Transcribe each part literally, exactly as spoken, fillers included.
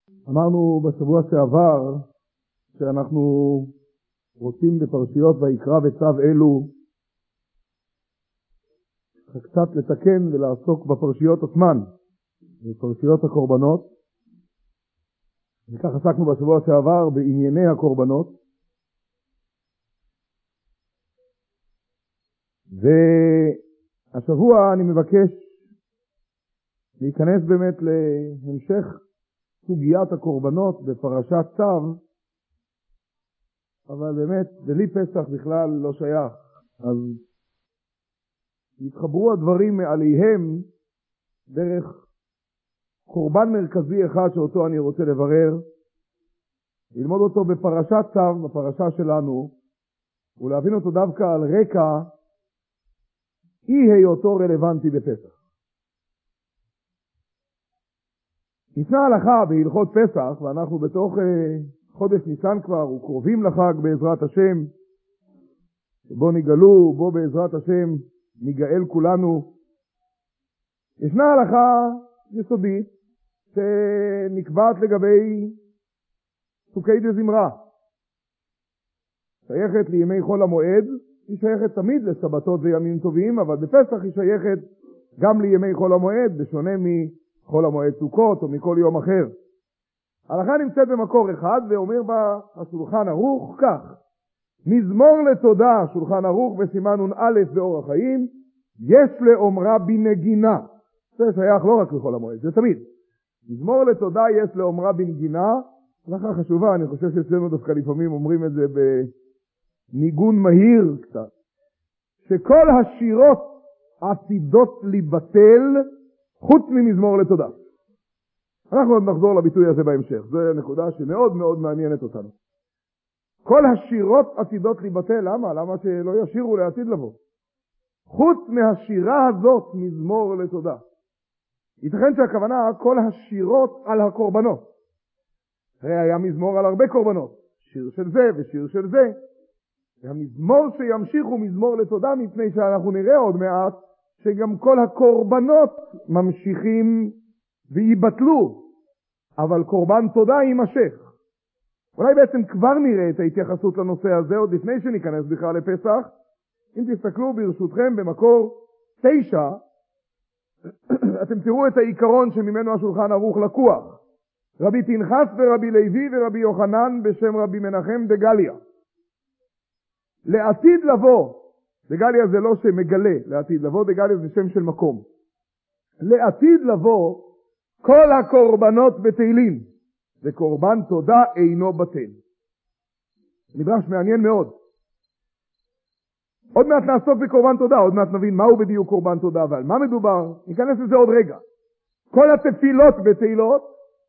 אמרנו בשבוע שעבר שאנחנו רוצים בפרשיות ויקרא וצו אלו קצת לתקן ולעסוק בפרשיות עצמן, בפרשיות הקורבנות. וכך עסקנו בשבוע שעבר בענייני הקורבנות. והשבוע אני מבקש להיכנס באמת להמשך סוגיית הקורבנות בפרשת צו, אבל באמת בלי פסח בכלל לא שייך. אז יתחברו הדברים מעליהם דרך קורבן מרכזי אחד שאותו אני רוצה לברר, ללמוד אותו בפרשת צו, בפרשה שלנו, ולהבין אותו דווקא על רקע אי היותו רלוונטי בפסח. ניתנה הלכה בהלכות פסח, ואנחנו בתוך חודש ניסן כבר וקרובים לחג בעזרת השם, בו נגאלו, בו בעזרת השם ניגאל כולנו. ישנה הלכה יסודית שנקבעת לגבי סוכי דזמרה, שייכת לימי חול המועד. היא שייכת תמיד לשבתות וימים טובים, אבל בפסח היא שייכת גם לימי חול המועד, בשונה מחול המועד סוכות או מכל יום אחר. ההלכה נמצאת במקור אחד, ואומר בה השולחן ערוך כך: מזמור לתודה, שולחן ערוך בסימן א' באורח חיים, יש לאומרה בנגינה. זה שייך לא רק לחול המועד, זה תמיד. מזמור לתודה יש לאומרה בנגינה. הלכה חשובה, אני חושב שאצלנו דווקא לפעמים אומרים את זה בניגון מהיר קצת, שכל השירות עתידות לבטל חוץ ממזמור לתודה. אנחנו עוד נחזור לביטוי הזה בהמשך, זו נקודה שמאוד מאוד מעניינת אותנו. כל השירות עתידות לבטל, למה? למה שלא ישירו לעתיד לבוא? חוץ מהשירה הזאת, מזמור לתודה. ייתכן שהכוונה כל השירות על הקורבנות. הרי היה מזמור על הרבה קורבנות, שיר של זה ושיר של זה. והמזמור שימשיך הוא מזמור לתודה, מפני שאנחנו נראה עוד מעט שגם כל הקורבנות ממשיכים ויבטלו, אבל קורבן תודה יימשך. אולי בעצם כבר נראה את ההתייחסות לנושא הזה עוד לפני שניכנס בכלל לפסח. אם תסתכלו ברשותכם במקור תשע, אתם תראו את העיקרון שממנו השולחן ערוך לקוח. רבי פנחס ורבי לוי ורבי יוחנן בשם רבי מנחם דגליה. לעתיד לבוא, דגליה זה לא שמגלה, לעתיד לבוא, דגליה זה שם של מקום. לעתיד לבוא, כל הקורבנות בטלים, וקורבן תודה אינו בטל. מדרש מעניין מאוד. עוד מעט נעסוק בקורבן תודה, עוד מעט נבין מהו בדיוק קורבן תודה, ועל מה מדובר, ניכנס לזה עוד רגע. כל התפילות בטלות,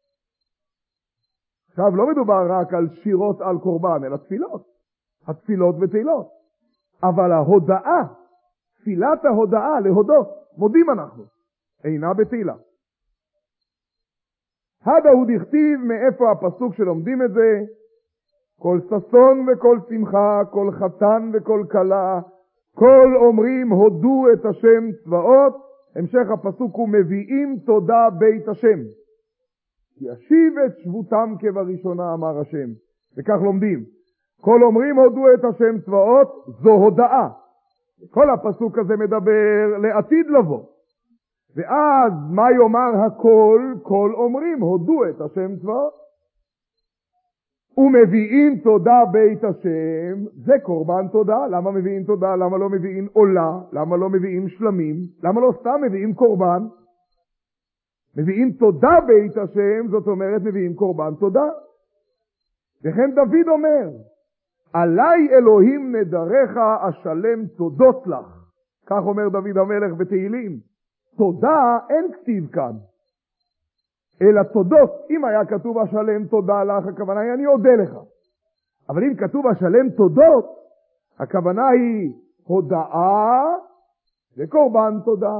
עכשיו לא מדובר רק על שירות על קורבן, אלא תפילות. התפילות בטלות. אבל ההודעה, תפילת ההודעה, להודות, מודים אנחנו, אינה בטלה. הדה הוא דכתיב, מאיפה הפסוק שלומדים את זה? כל ששון וכל שמחה, כל חתן וכל כלה, כל אומרים הודו את השם צבאות. המשך הפסוק הוא מביאים תודה בית השם. ישיב את שבותם כבראשונה אמר השם. וכך לומדים. כל אומרים הודו את השם צבאות, זו הודאה. כל הפסוק הזה מדבר לעתיד לבוא. ואז מה יאמר הכל? כל אומרים הודו את השם צבאות. ומביאים תודה בית השם, זה קורבן תודה. למה מביאים תודה? למה לא מביאים עולה? למה לא מביאים שלמים? למה לא סתם מביאים קורבן? מביאים תודה בית השם, זאת אומרת מביאים קורבן תודה. וכן דוד אומר, עלי אלוהים נדריך אשלם תודות לך. כך אומר דוד המלך בתהילים. תודה אין כתיב כאן, אלא תודות. אם היה כתוב אשלם תודה לך, הכוונה היא אני אודה לך. אבל אם כתוב אשלם תודות, הכוונה היא הודאה וקורבן תודה.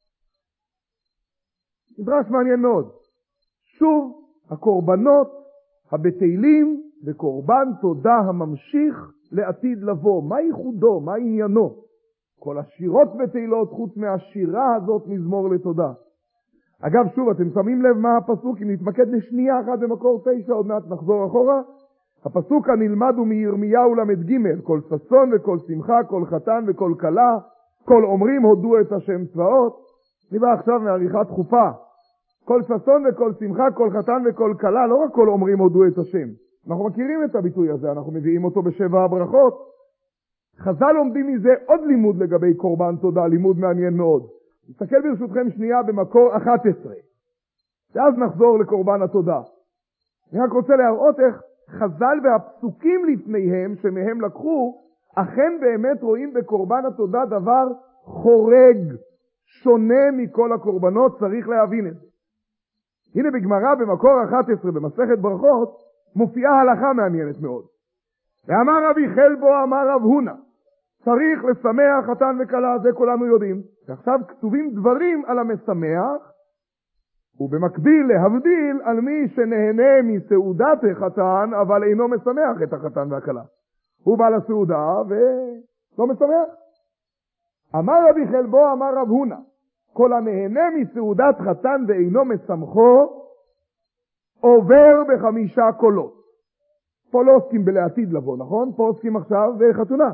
מדרש מעניין מאוד. שוב, הקורבנות הבטלים וקורבן תודה הממשיך לעתיד לבוא. מה ייחודו? מה עניינו? כל השירות בטלות חוץ מהשירה הזאת מזמור לתודה. אגב, שוב, אתם שמים לב מה הפסוק, אם נתמקד לשנייה אחת במקור תשע, עוד מעט נחזור אחורה. הפסוק הנלמד הוא מירמיהו למד ג' כל ששון וכל שמחה, כל חתן וכל כלה, כל אומרים הודו את השם צבאות. אני בא עכשיו מעריכת חופה. כל ששון וכל שמחה, כל חתן וכל כלה, לא רק כל אומרים הודו את השם. אנחנו מכירים את הביטוי הזה, אנחנו מביאים אותו בשבע הברכות. חז"ל לומדים מזה עוד לימוד לגבי קורבן תודה, לימוד מעניין מאוד. נסתכל ברשותכם שנייה במקור אחת עשרה. ואז נחזור לקורבן התודה. אני רק רוצה להראות איך חז"ל והפסוקים לפניהם שמהם לקחו, אכן באמת רואים בקורבן התודה דבר חורג, שונה מכל הקורבנות, צריך להבין את זה. הנה בגמרא במקור אחת עשרה במסכת ברכות, מופיעה הלכה מעניינת מאוד. ואמר רבי חלבו, אמר רב הונא, צריך לשמח חתן וכלה, זה כולנו יודעים. ועכשיו כתובים דברים על המשמח, ובמקביל להבדיל על מי שנהנה מסעודת החתן, אבל אינו משמח את החתן והכלה. הוא בא לסעודה ולא משמח. אמר רבי חלבו, אמר רב הונא, כל הנהנה מסעודת חתן ואינו משמחו, עובר בחמישה קולות. פה לא עוסקים בלעתיד לבוא, נכון? פה עוסקים עכשיו בחתונה.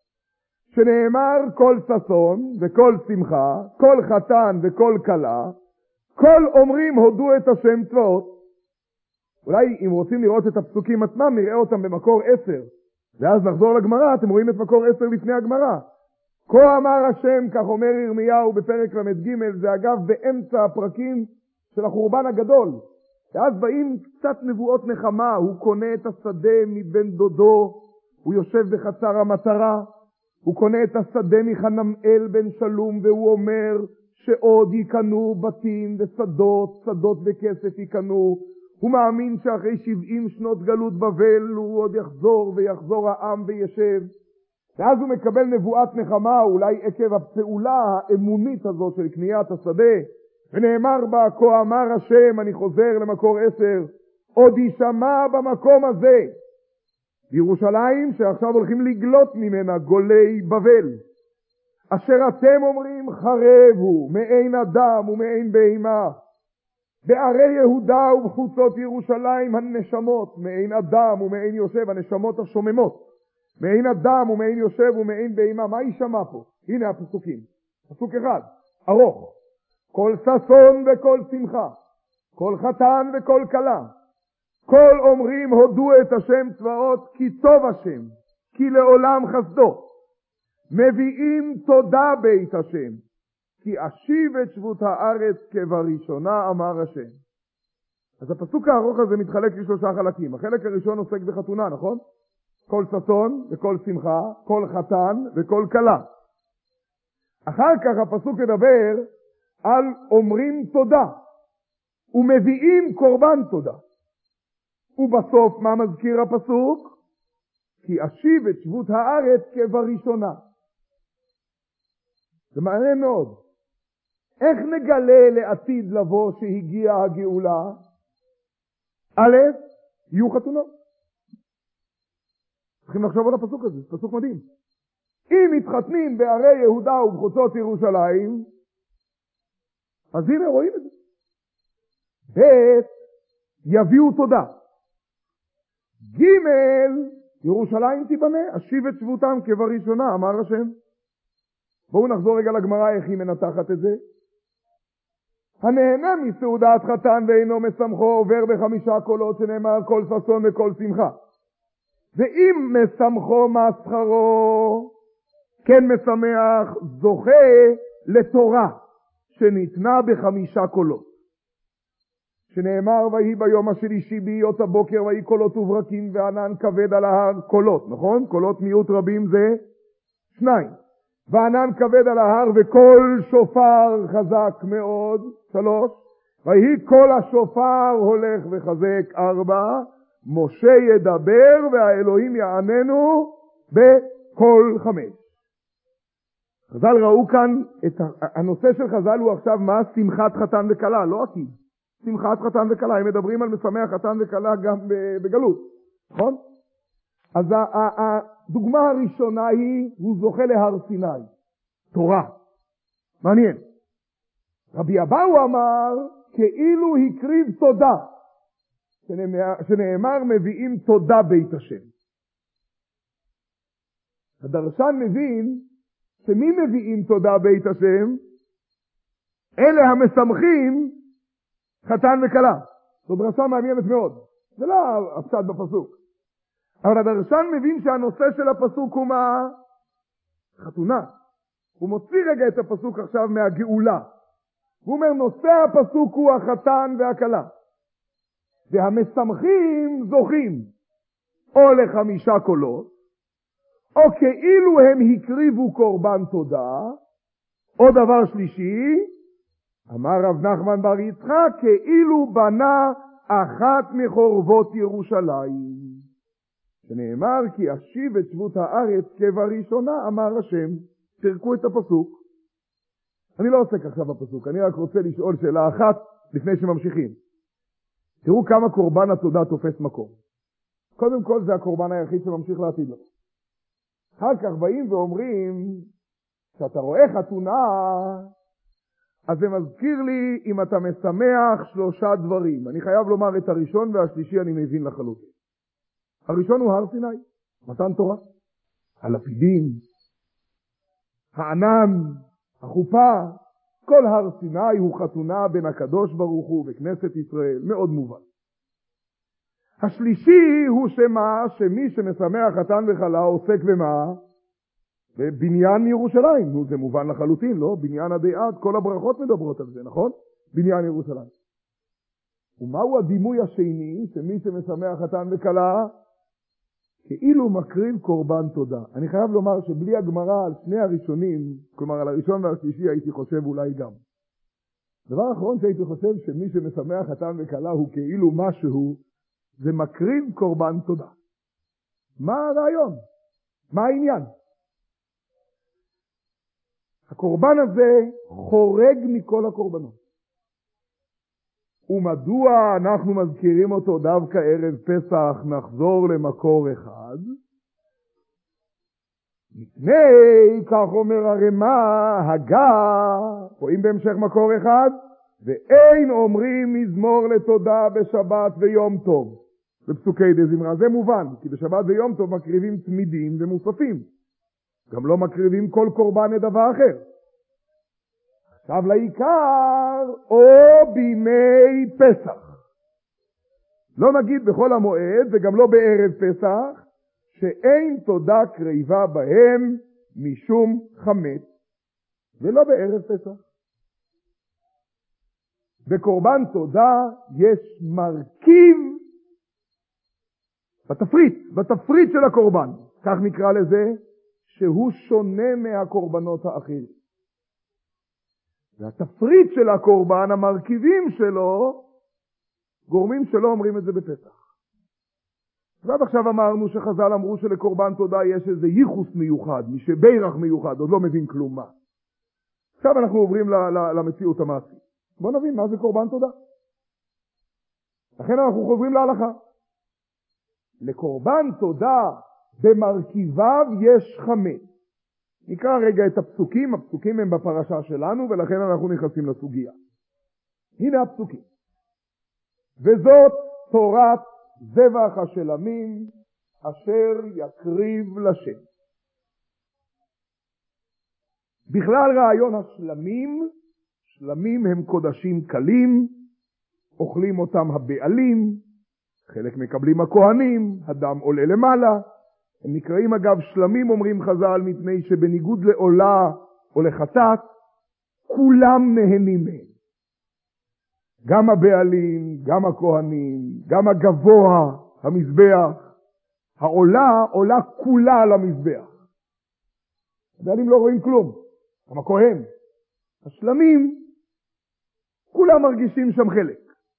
שנאמר כל ששון וכל שמחה, כל חתן וכל כלה, כל אומרים הודו את השם צבאות. אולי אם רוצים לראות את הפסוקים עצמם, נראה אותם במקור עשר. ואז נחזור לגמרא, אתם רואים את מקור עשר לפני הגמרא. כה אמר השם, כך אומר ירמיהו בפרק למד ג', זה אגב באמצע הפרקים של החורבן הגדול. ואז באים קצת נבואות נחמה, הוא קונה את השדה מבן דודו, הוא יושב בחצר המטרה, הוא קונה את השדה מחנמאל בן שלום, והוא אומר שעוד יקנו בתים ושדות, שדות וכסף יקנו. הוא מאמין שאחרי שבעים שנות גלות בבל הוא עוד יחזור ויחזור העם וישב. ואז הוא מקבל נבואת נחמה, אולי עקב הפעולה האמונית הזאת של קניית השדה. ונאמר בה, כה אמר השם, אני חוזר למקור עשר, עוד יישמע במקום הזה, בירושלים שעכשיו הולכים לגלות ממנה גולי בבל, אשר אתם אומרים חרב הוא, מעין אדם ומעין בהמה, בערי יהודה ובחוצות ירושלים הנשמות, מעין אדם ומעין יושב, הנשמות השוממות, מעין אדם ומעין יושב ומעין בהמה. מה יישמע פה? הנה הפסוקים. פסוק אחד, ארוך. כל ששון וכל שמחה, כל חתן וכל כלה, כל אומרים הודו את השם צבאות, כי טוב השם, כי לעולם חסדו. מביאים תודה בית השם, כי אשיב את שבות הארץ כבראשונה, אמר השם. אז הפסוק הארוך הזה מתחלק לשלושה חלקים. החלק הראשון עוסק בחתונה, נכון? כל ששון וכל שמחה, כל חתן וכל כלה. אחר כך הפסוק מדבר על אומרים תודה, ומביאים קורבן תודה. ובסוף מה מזכיר הפסוק? כי אשיב את שבות הארץ כבראשונה. זה מעניין מאוד. איך נגלה לעתיד לבוא שהגיעה הגאולה? א', יהיו חתונות. צריכים לחשוב על הפסוק הזה, זה פסוק מדהים. אם מתחתנים בערי יהודה ובחוצות ירושלים, אז הנה רואים את זה. ב', יביאו תודה. ג', ירושלים תיבנה, אשיב את שבותם כבראשונה, אמר השם. בואו נחזור רגע לגמרא איך היא מנתחת את זה. הנהנה מסעודת חתן ואינו משמחו עובר בחמישה קולות שנאמר כל ששון וכל שמחה. ואם משמחו מה שכרו, כן משמח, זוכה לתורה שניתנה בחמישה קולות. שנאמר ויהי ביום השלישי בהיות הבוקר ויהי קולות וברקים וענן כבד על ההר, קולות, נכון? קולות מיעוט רבים זה שניים. וענן כבד על ההר וקול שופר חזק מאוד, שלוש. ויהי קול השופר הולך וחזק, ארבע. משה ידבר והאלוהים יעננו בקול חמש. חז"ל ראו כאן, את הנושא של חז"ל הוא עכשיו מה? שמחת חתן וכלה, לא עתיד. שמחת חתן וכלה, הם מדברים על משמח חתן וכלה גם בגלות, נכון? אז הדוגמה הראשונה היא, הוא זוכה להר סיני, תורה. מעניין. רבי אבאו אמר, כאילו הקריב תודה, שנאמר, שנאמר מביאים תודה בית השם. הדרשן מבין שמי מביאים תודה בית השם? אלה המשמחים חתן וכלה. זו דרשה מעניינת מאוד. זה לא הפשט בפסוק. אבל הדרשן מבין שהנושא של הפסוק הוא מה? חתונה. הוא מוציא רגע את הפסוק עכשיו מהגאולה. הוא אומר, נושא הפסוק הוא החתן והכלה. והמשמחים זוכים או לחמישה קולות, או כאילו הם הקריבו קורבן תודה, או דבר שלישי, אמר רב נחמן בר יצחק, כאילו בנה אחת מחורבות ירושלים. שנאמר, כי אשיב את שבות הארץ כבראשונה, אמר השם. תרקו את הפסוק. אני לא עוסק עכשיו בפסוק, אני רק רוצה לשאול שאלה אחת לפני שממשיכים. תראו כמה קורבן התודה תופס מקום. קודם כל זה הקורבן היחיד שממשיך לעתיד לו. אחר כך באים ואומרים, כשאתה רואה חתונה, אז זה מזכיר לי אם אתה משמח שלושה דברים. אני חייב לומר את הראשון והשלישי אני מבין לחלוטין. הראשון הוא הר סיני, מתן תורה. הלפידים, הענן, החופה, כל הר סיני הוא חתונה בין הקדוש ברוך הוא וכנסת ישראל, מאוד מובן. השלישי הוא שמה, שמי שמשמח חתן וכלה עוסק במה? בבניין ירושלים. נו, זה מובן לחלוטין, לא? בניין עדי עד, כל הברכות מדברות על זה, נכון? בניין ירושלים. ומהו הדימוי השני, שמי שמשמח חתן וכלה? כאילו מקריב קורבן תודה. אני חייב לומר שבלי הגמרא על שני הראשונים, כלומר על הראשון והשלישי הייתי חושב אולי גם. דבר אחרון שהייתי חושב שמי שמשמח חתן וכלה הוא כאילו משהו, זה מקריב קורבן תודה. מה הרעיון? מה העניין? הקורבן הזה חורג מכל הקורבנות. ומדוע אנחנו מזכירים אותו דווקא ערב פסח, נחזור למקור אחד? מפני, כך אומר הרמ"א, הגה, רואים בהמשך מקור אחד, ואין אומרים מזמור לתודה בשבת ויום טוב. בפסוקי דזמרה, זה מובן, כי בשבת ויום טוב מקריבים צמידים ומוספים. גם לא מקריבים כל קורבן לדבר אחר. עכשיו לעיקר, או בימי פסח. לא נגיד בכל המועד, וגם לא בערב פסח, שאין תודה קריבה בהם משום חמץ, ולא בערב פסח. בקורבן תודה יש מרכיב בתפריט, בתפריט של הקורבן, כך נקרא לזה, שהוא שונה מהקורבנות האחרים. והתפריט של הקורבן, המרכיבים שלו, גורמים שלא אומרים את זה בפסח. ועד עכשיו אמרנו שחז"ל אמרו שלקורבן תודה יש איזה ייחוס מיוחד, משבירך מיוחד, עוד לא מבין כלום מה. עכשיו אנחנו עוברים למציאות המעשית. בוא נבין מה זה קורבן תודה. לכן אנחנו חוזרים להלכה. לקורבן תודה במרכיביו יש חמץ. נקרא רגע את הפסוקים, הפסוקים הם בפרשה שלנו ולכן אנחנו נכנסים לסוגיה. הנה הפסוקים. וזאת תורת זבח השלמים אשר יקריב לשם. בכלל רעיון השלמים, שלמים הם קודשים קלים, אוכלים אותם הבעלים, חלק מקבלים הכהנים, הדם עולה למעלה. הם נקראים אגב שלמים אומרים חז"ל מפני שבניגוד לעולה או לחטאת, כולם נהנים מהם. גם הבעלים, גם הכהנים, גם הגבוה, המזבח. העולה עולה כולה על המזבח. הבעלים לא רואים כלום, גם הכהן. השלמים, כולם מרגישים שם חלק.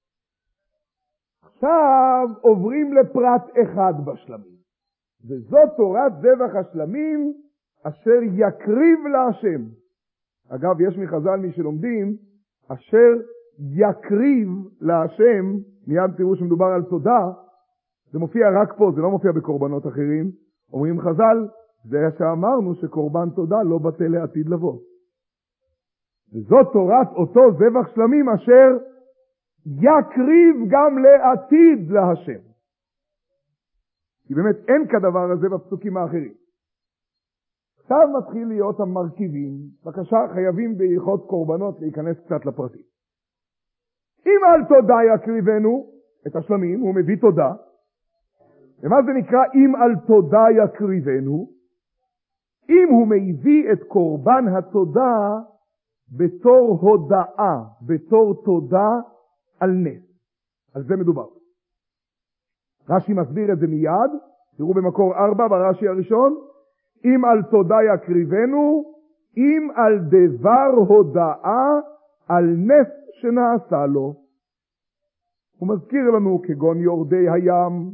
עכשיו עוברים לפרט אחד בשלמים. וזאת תורת זבח השלמים אשר יקריב להשם. אגב, יש מחז"ל מי שלומדים, אשר יקריב להשם, מיד תראו שמדובר על תודה, זה מופיע רק פה, זה לא מופיע בקורבנות אחרים. אומרים חז"ל, זה שאמרנו שקורבן תודה לא בטל לעתיד לבוא. וזאת תורת אותו זבח שלמים אשר יקריב גם לעתיד להשם. כי באמת אין כדבר הזה בפסוקים האחרים. עכשיו מתחיל להיות המרכיבים. בבקשה, חייבים בהלכות קורבנות להיכנס קצת לפרטים. אם על תודה יקריבנו, את השלמים, הוא מביא תודה. ומה זה נקרא אם על תודה יקריבנו? אם הוא מביא את קורבן התודה בתור הודאה, בתור תודה על נס. על זה מדובר. רש"י מסביר את זה מיד. תראו במקור ארבע ברש"י הראשון. אם על תודה יקריבנו, אם על דבר הודאה על נס שנעשה לו. הוא מזכיר לנו כגון יורדי הים,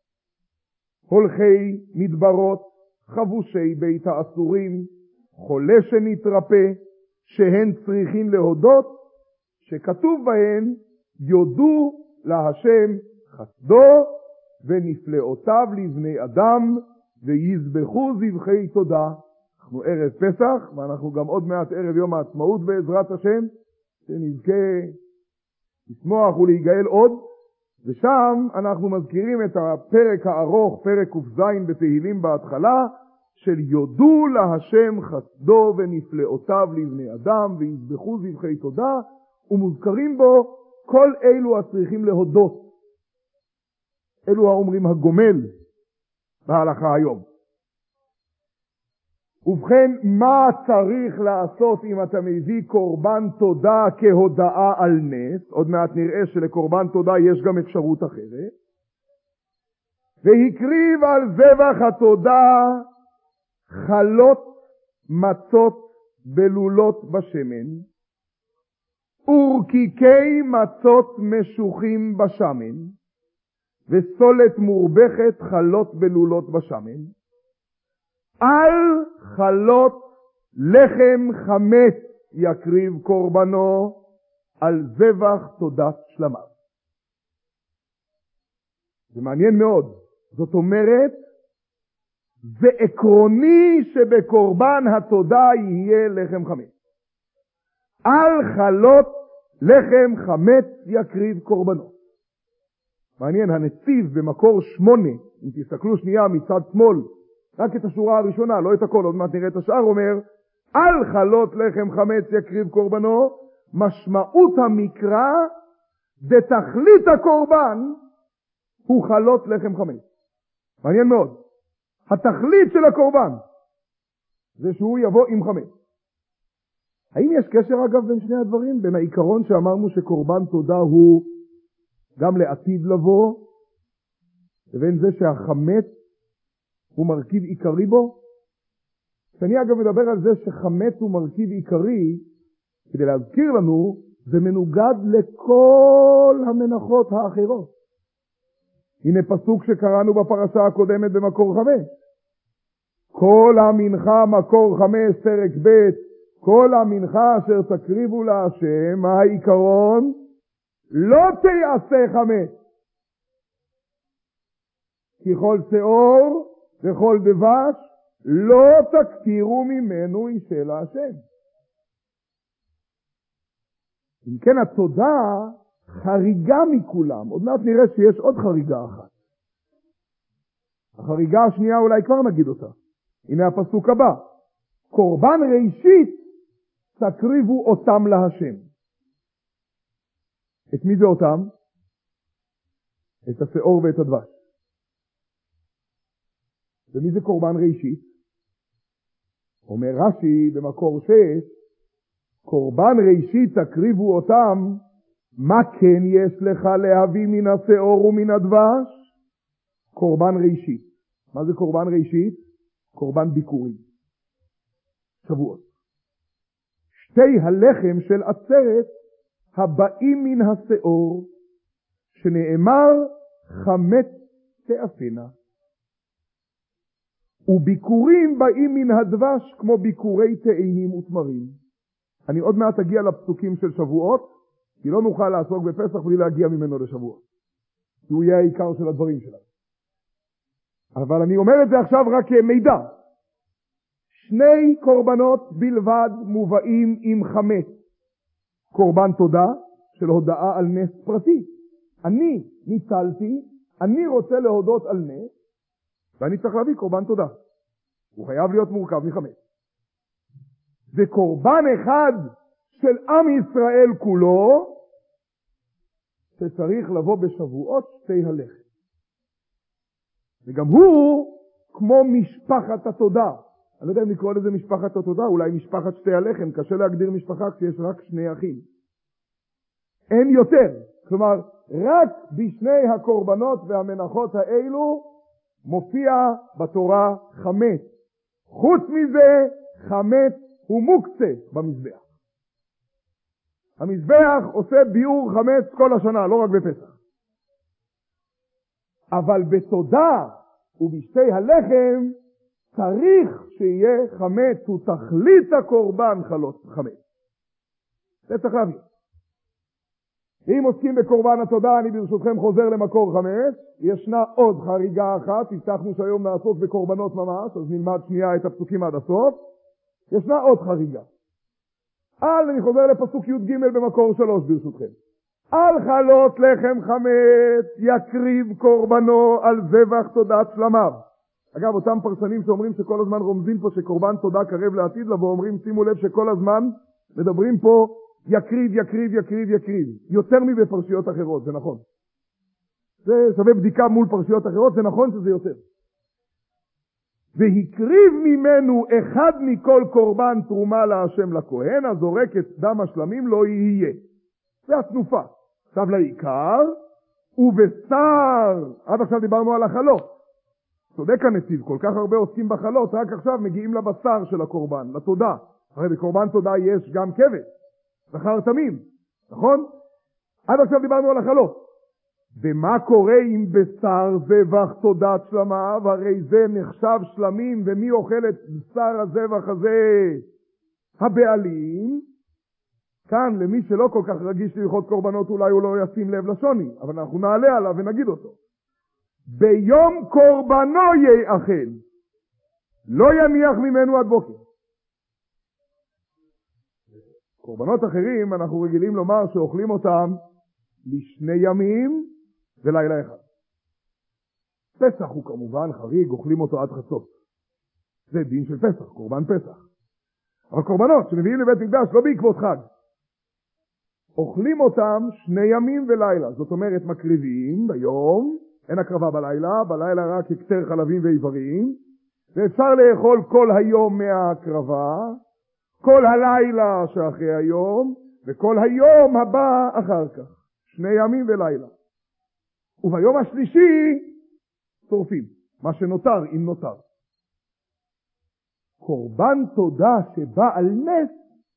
הולכי מדברות, חבושי בית האסורים, חולה שנתרפא, שהן צריכים להודות, שכתוב בהן יודו להשם חסדו ונפלאותיו לבני אדם ויזבחו זבחי תודה. אנחנו ערב פסח, ואנחנו גם עוד מעט ערב יום העצמאות בעזרת השם, שנזכה לשמוח ולהיגאל עוד, ושם אנחנו מזכירים את הפרק הארוך, פרק ק"ז בתהילים בהתחלה, של יודו להשם חסדו ונפלאותיו לבני אדם ויזבחו זבחי תודה, ומוזכרים בו כל אלו הצריכים להודות. אלו האומרים הגומל בהלכה היום. ובכן, מה צריך לעשות אם אתה מביא קורבן תודה כהודאה על נס? עוד מעט נראה שלקורבן תודה יש גם אפשרות אחרת. והקריב על זבח התודה חלות מצות בלולות בשמן, ורקיקי מצות משוחים בשמן, וסולת מורבכת חלות בלולות בשמן, על חלות לחם חמץ יקריב קורבנו על זבח תודת שלמיו. זה מעניין מאוד. זאת אומרת, זה עקרוני שבקורבן התודה יהיה לחם חמץ. על חלות לחם חמץ יקריב קורבנו. מעניין, הנציב במקור שמונה, אם תסתכלו שנייה מצד שמאל, רק את השורה הראשונה, לא את הכל, עוד מעט נראה את השאר, אומר, על חלות לחם חמץ יקריב קורבנו, משמעות המקרא, דתכלית הקורבן, הוא חלות לחם חמץ. מעניין מאוד. התכלית של הקורבן, זה שהוא יבוא עם חמץ. האם יש קשר אגב בין שני הדברים? בין העיקרון שאמרנו שקורבן תודה הוא גם לעתיד לבוא, לבין זה שהחמץ הוא מרכיב עיקרי בו? שאני אגב מדבר על זה שחמץ הוא מרכיב עיקרי, כדי להזכיר לנו, זה מנוגד לכל המנחות האחרות. הנה פסוק שקראנו בפרשה הקודמת במקור חמש. כל המנחה מקור חמש פרק ב', כל המנחה אשר תקריבו להשם, מה העיקרון? לא תיעשה חמץ. כי כל שאור וכל דבש לא תקטירו ממנו אישה להשם. אם כן התודה חריגה מכולם. עוד מעט נראה שיש עוד חריגה אחת. החריגה השנייה אולי כבר נגיד אותה. הנה הפסוק הבא. קורבן ראשית תקריבו אותם להשם. את מי זה אותם? את השאור ואת הדבש. ומי זה קורבן ראשית? אומר רש"י במקור שש, קורבן ראשית תקריבו אותם, מה כן יש לך להביא מן השאור ומן הדבש? קורבן ראשית. מה זה קורבן ראשית? קורבן ביקורי. שבועות. שתי הלחם של עצרת הבאים מן השאור, שנאמר חמץ תאפנה. וביקורים באים מן הדבש כמו ביקורי תאנים ותמרים. אני עוד מעט אגיע לפסוקים של שבועות, כי לא נוכל לעסוק בפסח בלי להגיע ממנו לשבועות. כי הוא יהיה העיקר של הדברים שלנו. אבל אני אומר את זה עכשיו רק כמידע. שני קורבנות בלבד מובאים עם חמץ. קורבן תודה, של הודעה על נס פרטי. אני ניצלתי, אני רוצה להודות על נס, ואני צריך להביא קורבן תודה. הוא חייב להיות מורכב מחמץ. וקורבן אחד של עם ישראל כולו, שצריך לבוא בשבועות שתי הלחם. וגם הוא כמו משפחת התודה. אני לא יודע אם לקרוא לזה משפחת התודה, אולי משפחת שתי הלחם. קשה להגדיר משפחה כשיש רק שני אחים. אין יותר. כלומר, רק בשני הקורבנות והמנחות האלו מופיע בתורה חמץ. חוץ מזה, חמץ הוא מוקצה במזבח. המזבח עושה ביאור חמץ כל השנה, לא רק בפסח. אבל בתודה ובשתי הלחם צריך שיהיה חמץ, הוא תכלית הקורבן חלות חמץ. זה צריך להבין. אם עוסקים בקורבן התודה, אני ברשותכם חוזר למקור חמץ. ישנה עוד חריגה אחת, הבטחנו שהיום נעסוק בקורבנות ממש, אז נלמד שנייה את הפסוקים עד הסוף. ישנה עוד חריגה. אל, אני חוזר לפסוק י' ג' במקור שלוש ברשותכם. על חלות לחם חמץ יקריב קורבנו על זבח תודת שלמיו. אגב, אותם פרשנים שאומרים שכל הזמן רומזים פה שקורבן תודה קרב לעתיד לבוא, אומרים שימו לב שכל הזמן מדברים פה יקריב, יקריב, יקריב, יקריב. יותר מבפרשיות אחרות, זה נכון. זה שווה בדיקה מול פרשיות אחרות, זה נכון שזה יותר. והקריב ממנו אחד מכל קורבן תרומה להשם לכהן, הזורק את דם השלמים לא יהיה. זה התנופה. עכשיו לעיקר, ובשר, עד עכשיו דיברנו על החלות. צודק הנציב, כל כך הרבה עוסקים בחלות, רק עכשיו מגיעים לבשר של הקורבן, לתודה. הרי בקורבן תודה יש גם כבש, זכר תמים, נכון? עד עכשיו דיברנו על החלות. ומה קורה עם בשר זבח תודת שלמיו? הרי זה נחשב שלמים, ומי אוכל את בשר הזבח הזה? הבעלים. כאן, למי שלא כל כך רגיש ללכות קורבנות, אולי הוא לא ישים לב לשוני, אבל אנחנו נעלה עליו ונגיד אותו. ביום קורבנו יאכל, לא יניח ממנו עד בוקר. קורבנות אחרים, אנחנו רגילים לומר שאוכלים אותם לשני ימים ולילה אחד. פסח הוא כמובן חריג, אוכלים אותו עד חצות. זה דין של פסח, קורבן פסח. אבל קורבנות שמביאים לבית מקדש לא בעקבות חג. אוכלים אותם שני ימים ולילה. זאת אומרת מקריבים ביום, אין הקרבה בלילה, בלילה רק הקטר חלבים ואיברים, ואפשר לאכול כל היום מההקרבה, כל הלילה שאחרי היום, וכל היום הבא אחר כך. שני ימים ולילה. וביום השלישי שורפים, מה שנותר אם נותר. קורבן תודה שבא על נס,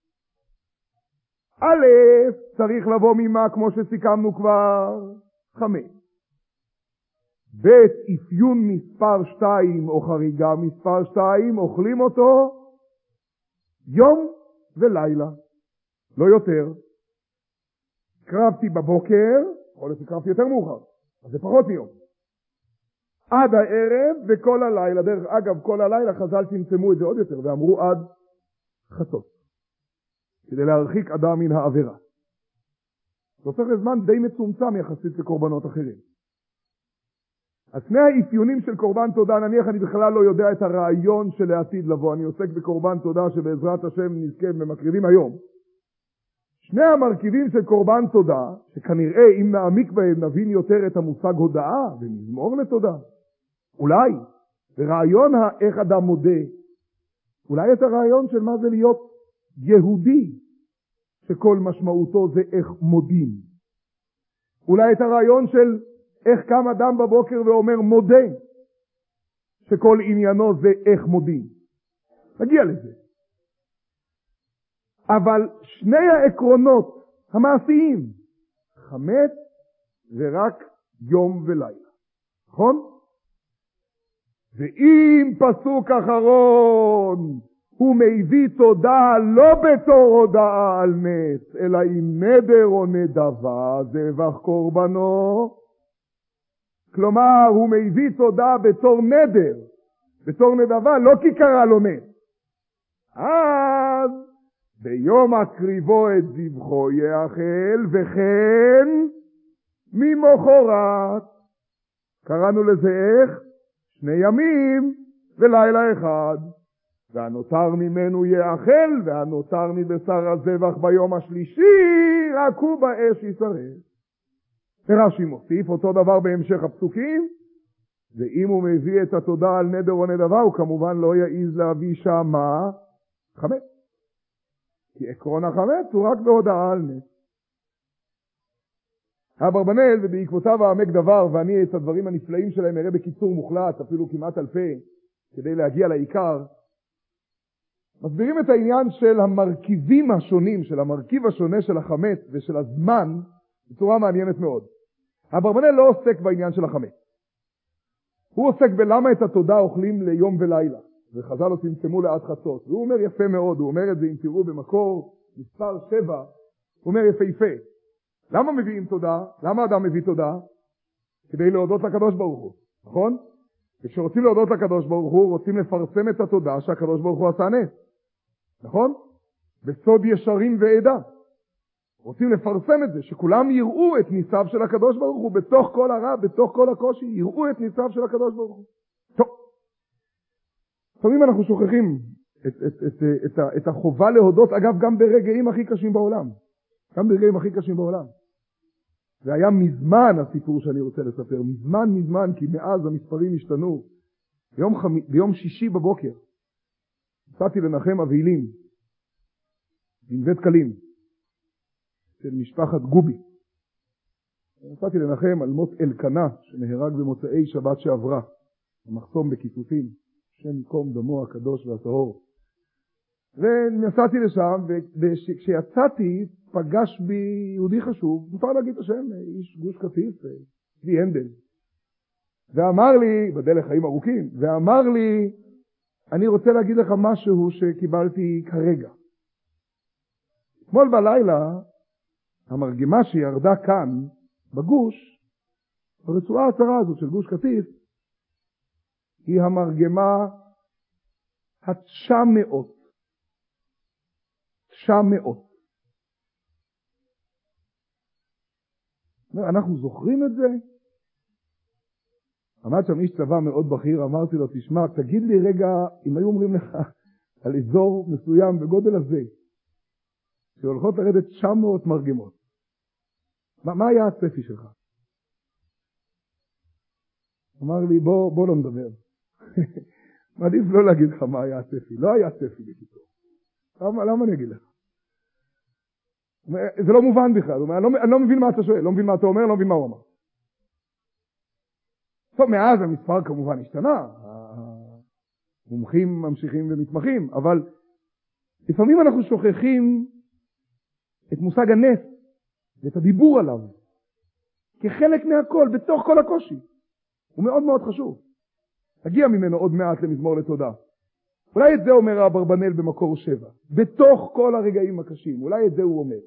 א', צריך לבוא ממה כמו שסיכמנו כבר, חמץ. ב', אפיון מספר שתיים או חריגה מספר שתיים, אוכלים אותו יום ולילה, לא יותר. קרבתי בבוקר, או לקרבתי יותר מאוחר, אז זה פחות מיום. עד הערב וכל הלילה, דרך אגב כל הלילה חז"ל צמצמו את זה עוד יותר ואמרו עד חצות, כדי להרחיק אדם מן העבירה. זה הופך לזמן די מצומצם יחסית לקורבנות אחרים. אז שני האפיונים של קורבן תודה, נניח אני בכלל לא יודע את הרעיון של העתיד לבוא, אני עוסק בקורבן תודה שבעזרת השם נזכה ומקריבים היום. שני המרכיבים של קורבן תודה, שכנראה אם נעמיק בהם נבין יותר את המושג הודאה ונזמור לתודה. אולי, ברעיון איך אדם מודה, אולי את הרעיון של מה זה להיות יהודי, שכל משמעותו זה איך מודים. אולי את הרעיון של איך קם אדם בבוקר ואומר מודה, שכל עניינו זה איך מודים. נגיע לזה. אבל שני העקרונות המעשיים, חמץ זה רק יום ולילה. נכון? ואם פסוק אחרון הוא מביא תודה לא בתור הודעה על נס, אלא עם נדר או נדבה, זבח קורבנו. כלומר, הוא מביא תודה בתור נדר, בתור נדבה, לא כי קרא לו נס. אז ביום הקריבו את זבחו יאכל, וכן ממחרת. קראנו לזה איך? שני ימים ולילה אחד. והנותר ממנו יאכל, והנותר מבשר הזבח ביום השלישי, רק הוא באש ישרף. רש"י מוסיף אותו דבר בהמשך הפסוקים, ואם הוא מביא את התודה על נדר או נדבה, הוא כמובן לא יעיז להביא שם מה? חמץ. כי עקרון החמץ הוא רק בהודעה על נס. אברבנאל ובעקבותיו העמק דבר, ואני את הדברים הנפלאים שלהם אראה בקיצור מוחלט, אפילו כמעט אלפי, כדי להגיע לעיקר, מסבירים את העניין של המרכיבים השונים, של המרכיב השונה של החמץ ושל הזמן, בצורה מעניינת מאוד. אברבנאל לא עוסק בעניין של החמץ. הוא עוסק בלמה את התודה אוכלים ליום ולילה, וחז"ל לא צמצמו לעד חצות. והוא אומר יפה מאוד, הוא אומר את זה אם תראו במקור מספר שבע, הוא אומר יפה יפה. למה מביאים תודה? למה אדם מביא תודה? כדי להודות לקדוש ברוך הוא, נכון? וכשרוצים להודות לקדוש ברוך הוא, רוצים לפרסם את התודה שהקדוש ברוך הוא עשה נס. נכון? בסוד ישרים ועדה. רוצים לפרסם את זה, שכולם יראו את ניסיו של הקדוש ברוך הוא, בתוך כל הרע, בתוך כל הקושי, יראו את ניסיו של הקדוש ברוך הוא. טוב. לפעמים אנחנו שוכחים את, את, את, את, את, את החובה להודות, אגב, גם ברגעים הכי קשים בעולם. גם ברגעים הכי קשים בעולם. זה היה מזמן הסיפור שאני רוצה לספר, מזמן מזמן, כי מאז המספרים השתנו. ביום, חמ... ביום שישי בבוקר, נסעתי לנחם אבלים, בנווה דקלים, של משפחת גובי. נסעתי לנחם על מות אלקנה, שנהרג במוצאי שבת שעברה, במחסום בקיצוצים, שם ייקום דמו הקדוש והטהור. ונסעתי לשם, וכשיצאתי, פגש בי יהודי חשוב, מותר להגיד את השם, איש גוש קטיף, צבי הנדל. ואמר לי, בדרך חיים ארוכים, ואמר לי, אני רוצה להגיד לך משהו שקיבלתי כרגע. אתמול בלילה, המרגמה שירדה כאן, בגוש, ברצועה הצרה הזאת של גוש קטיף, היא המרגמה התשע מאות. תשע מאות. אנחנו זוכרים את זה? עמד שם איש צבא מאוד בכיר, אמרתי לו, תשמע, תגיד לי רגע, אם היו אומרים לך על אזור מסוים בגודל הזה, שהולכות לרדת תשע מאות מרגמות, מה, מה היה הצפי שלך? אמר לי, בוא, בוא לא נדבר. מעדיף לא להגיד לך מה היה הצפי. לא היה צפי בקיצור. למה, למה אני אגיד לך? זה לא מובן בכלל. אני לא, אני לא מבין מה אתה שואל, לא מבין מה אתה אומר, לא מבין מה הוא אמר. טוב, מאז המספר כמובן השתנה. המומחים ממשיכים ומתמחים, אבל לפעמים אנחנו שוכחים את מושג הנס ואת הדיבור עליו כחלק מהכל, בתוך כל הקושי. הוא מאוד מאוד חשוב. תגיע ממנו עוד מעט למזמור לתודה. אולי את זה אומר אברבנאל במקור שבע. בתוך כל הרגעים הקשים. אולי את זה הוא אומר.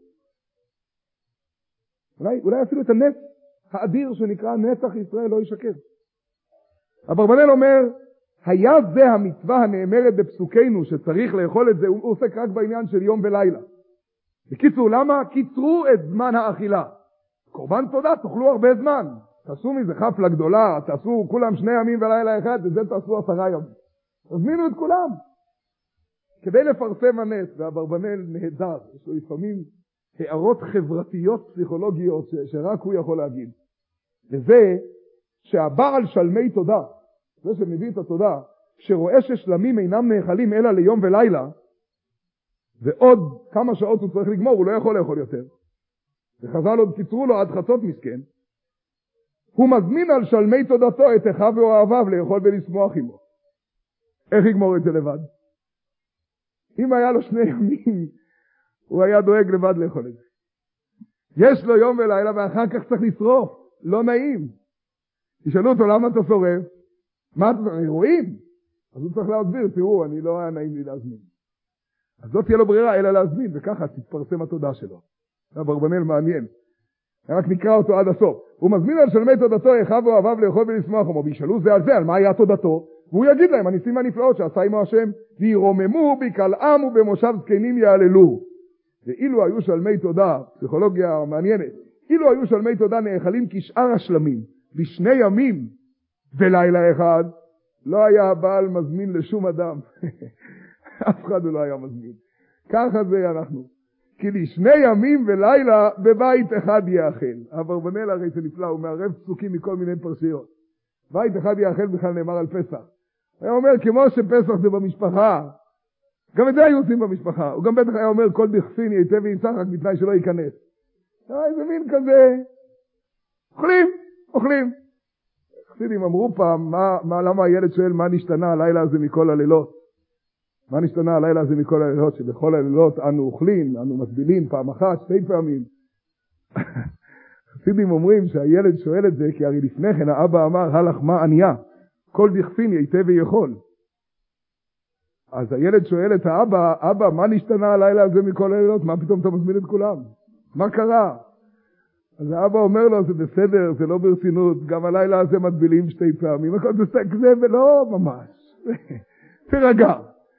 אולי, אולי אפילו את הנס האדיר שנקרא נצח ישראל לא ישקר. אברבנאל אומר, היה זה המצווה הנאמרת בפסוקנו שצריך לאכול את זה, הוא עוסק רק בעניין של יום ולילה. בקיצור, למה? קיצרו את זמן האכילה. קורבן תודה, תאכלו הרבה זמן. תעשו מזה חפלה גדולה, תעשו כולם שני ימים ולילה אחד, וזה תעשו עשרה ימים. הזמינו את כולם. כדי לפרסם הנס, ואברבנאל נהדר, יש לו לפעמים הערות חברתיות פסיכולוגיות ש- שרק הוא יכול להגיד. וזה שהבעל שלמי תודה, זה שמביא את התודה, שרואה ששלמים אינם נאכלים אלא ליום ולילה, ועוד כמה שעות הוא צריך לגמור, הוא לא יכול לאכול יותר. וחז"ל עוד קיצרו לו עד חצות מסכן. הוא מזמין על שלמי תודתו את אחיו ואוהביו לאכול ולשמוח עמו. איך יגמור את זה לבד? אם היה לו שני ימים, הוא היה דואג לבד לאכול את זה. יש לו יום ולילה ואחר כך צריך לשרוף. לא נעים. תשאלו אותו למה אתה שורף? מה אתה רואים? אז הוא צריך להסביר, תראו, אני לא היה נעים לי להזמין. אז לא תהיה לו ברירה אלא להזמין, וככה תתפרסם התודה שלו. אברבנאל מעניין. רק נקרא אותו עד הסוף. הוא מזמין על שלמי תודתו אחיו ואוהביו לאכול ולשמוח עמו. וישאלו זה על זה, על מה היה תודתו? והוא יגיד להם, הניסים הנפלאות שעשה עמו השם, וירוממו בקלעם ובמושב זקנים יעללו. ואילו היו שלמי תודה, פסיכולוגיה מעניינת, אילו היו שלמי תודה נאכלים כשאר השלמים, בשני ימים ולילה אחד, לא היה הבעל מזמין לשום אדם. אף אחד הוא לא היה מזמין. ככה זה אנחנו. כי לשני ימים ולילה בבית אחד יאכל. אברבנאל הרי זה נפלא, הוא מערב פסוקים מכל מיני פרשיות. בית אחד יאכל בכלל נאמר על פסח. היה אומר, כמו שפסח זה במשפחה, גם את זה היו עושים במשפחה. הוא גם בטח היה אומר, כל דכפין ייצא וימצא רק בתנאי שלא ייכנס. איזה מין כזה, אוכלים, אוכלים. חסידים אמרו פעם, מה, מה, למה הילד שואל מה נשתנה הלילה הזה מכל הלילות? מה נשתנה הלילה הזה מכל הלילות? שבכל הלילות אנו אוכלים, אנו מסבילים פעם אחת, שתי פעמים. חסידים אומרים שהילד שואל את זה, כי הרי לפני כן האבא אמר, הלחמה ענייה, כל דכפין ייתה ויכול. אז הילד שואל את האבא, אבא, מה נשתנה הלילה הזה מכל הלילות? מה פתאום אתה מזמין את כולם? מה קרה? אז האבא אומר לו, זה בסדר, זה לא ברצינות, גם הלילה הזה מטבילים שתי פעמים, הכל בסדר, זה ולא ממש. תרגע.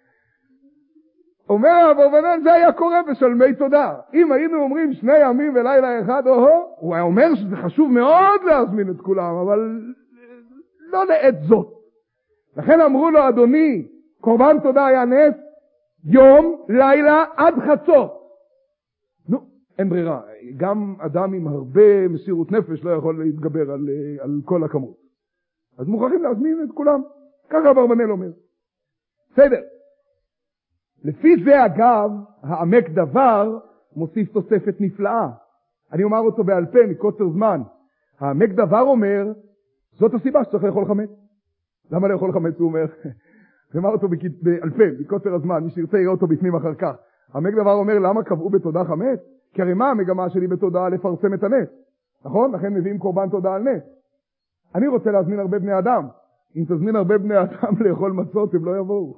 אומר אברבנאל, זה היה קורה בשלמי תודה. אם היינו אומרים שני ימים ולילה אחד, או-הו, הוא היה אומר שזה חשוב מאוד להזמין את כולם, אבל לא לעת זאת. לכן אמרו לו, אדוני, קורבן תודה היה נס, יום, לילה, עד חצות. נו, אין ברירה. גם אדם עם הרבה מסירות נפש לא יכול להתגבר על, על כל הכמות. אז מוכרחים להזמין את כולם. ככה אברבנאל אומר. בסדר. לפי זה אגב, העמק דבר מוסיף תוספת נפלאה. אני אומר אותו בעל פה מקוצר זמן. העמק דבר אומר, זאת הסיבה שצריך לאכול חמץ. למה לאכול חמץ? הוא אומר, ואמר אותו בעל פה, מקוצר הזמן, מי שירצה יראה אותו בפנים אחר כך. העמק דבר אומר, למה קבעו בתודה חמץ? כי הרי מה המגמה שלי בתודה? לפרסם את הנס. נכון? לכן מביאים קורבן תודה על נס. אני רוצה להזמין הרבה בני אדם. אם תזמין הרבה בני אדם לאכול מצות, הם לא יבואו.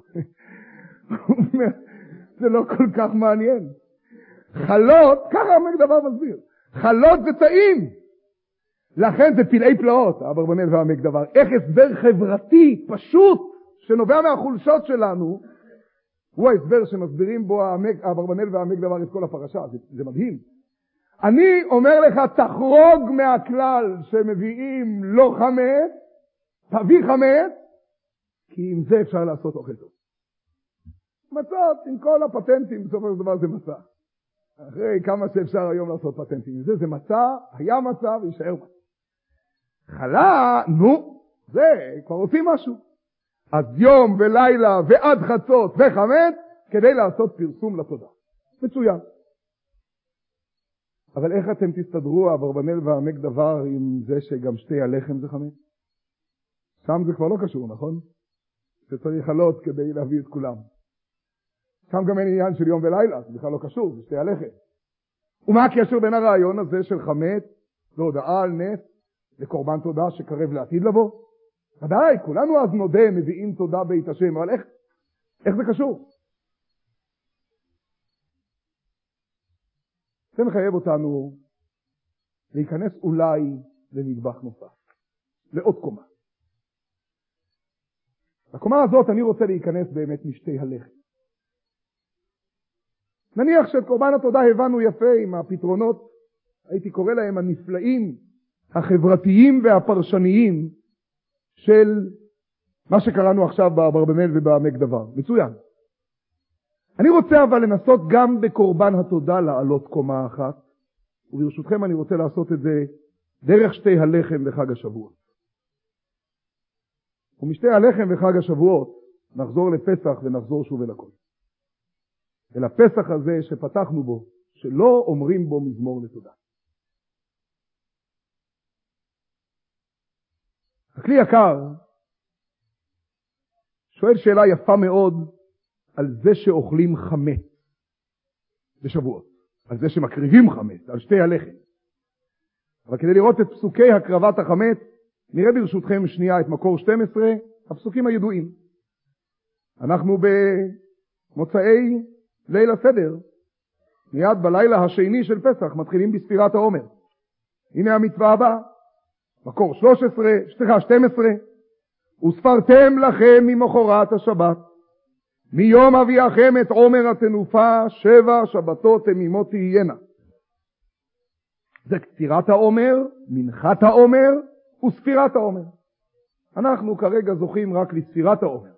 זה לא כל כך מעניין. חלות, ככה העמק דבר מסביר. חלות זה טעים. לכן זה פלאי פלאות, אברבנאל והעמק דבר. איך הסבר חברתי, פשוט, שנובע מהחולשות שלנו, הוא ההסבר שמסבירים בו אברבנאל והעמק דבר את כל הפרשה. זה, זה מדהים. אני אומר לך, תחרוג מהכלל שמביאים לא חמץ, תביא חמץ, כי עם זה אפשר לעשות אוכל טוב. מצות, עם כל הפטנטים, בסופו של דבר זה מצה. אחרי כמה שאפשר היום לעשות פטנטים. זה, זה מצה, היה מצה וישאר מצה. חלה, נו, זה, כבר עושים משהו. אז יום ולילה ועד חצות וחמץ, כדי לעשות פרסום לתודה. מצוין. אבל איך אתם תסתדרו, אברבנאל והעמק דבר, עם זה שגם שתי הלחם זה חמץ? שם זה כבר לא קשור, נכון? שצריך חלות כדי להביא את כולם. שם גם אין עניין של יום ולילה, זה בכלל לא קשור, זה שתי הלחם. ומה הקשר בין הרעיון הזה של חמץ, להודעה על נס, לקורבן תודה שקרב לעתיד לבוא? ודאי, כולנו אז נודה, מביאים תודה בית השם, אבל איך, איך זה קשור? זה מחייב אותנו להיכנס אולי למטבח נוסף, לעוד קומה. לקומה הזאת אני רוצה להיכנס באמת משתי הלחם. נניח שאת קורבן התודה הבנו יפה עם הפתרונות, הייתי קורא להם הנפלאים, החברתיים והפרשניים של מה שקראנו עכשיו באברבנאל ובעמק דבר. מצוין. אני רוצה אבל לנסות גם בקורבן התודה לעלות קומה אחת, וברשותכם אני רוצה לעשות את זה דרך שתי הלחם בחג השבועות. ומשתי הלחם בחג השבועות נחזור לפסח ונחזור שוב אל הכל. אל הפסח הזה שפתחנו בו, שלא אומרים בו מזמור לתודה. הכלי יקר שואל שאלה יפה מאוד על זה שאוכלים חמץ בשבועות, על זה שמקריבים חמץ, על שתי הלחם. אבל כדי לראות את פסוקי הקרבת החמץ, נראה ברשותכם שנייה את מקור שתים עשרה, הפסוקים הידועים. אנחנו במוצאי ליל הסדר, מיד בלילה השני של פסח, מתחילים בספירת העומר. הנה המצווה הבאה, מקור שלוש עשרה, סליחה, שתים עשרה. וספרתם לכם ממחרת השבת, מיום אביאכם את עומר התנופה, שבע שבתות תמימות תהיינה. זה קצירת העומר, מנחת העומר וספירת העומר. אנחנו כרגע זוכים רק לספירת העומר.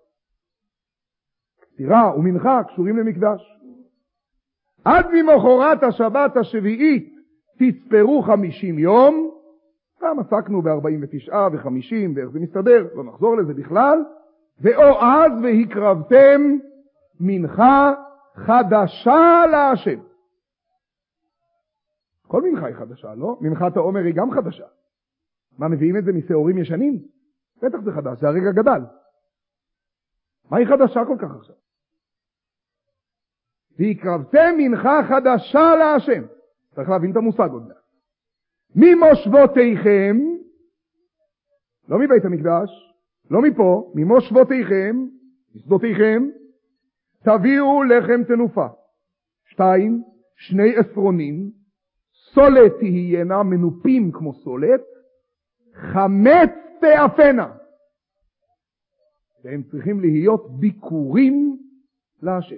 קצירה ומנחה קשורים למקדש. עד ממחרת השבת השביעית תספרו חמישים יום, גם עסקנו ב-ארבעים ותשע ו-חמישים ואיך זה מסתדר, לא נחזור לזה בכלל, ואו אז והקרבתם מנחה חדשה להשם. כל מנחה היא חדשה, לא? מנחת העומר היא גם חדשה. מה, מביאים את זה משעורים ישנים? בטח זה חדש, זה הרגע גדל. מה היא חדשה כל כך עכשיו? והקרבתם מנחה חדשה להשם. צריך להבין את המושג עוד. ממושבותיכם, לא מבית המקדש, לא מפה, ממושבותיכם, משדותיכם, תביאו לחם תנופה. שתיים, שני עשרונים, סולת תהיינה מנופים כמו סולת, חמץ תאפנה. והם צריכים להיות ביקורים להשם.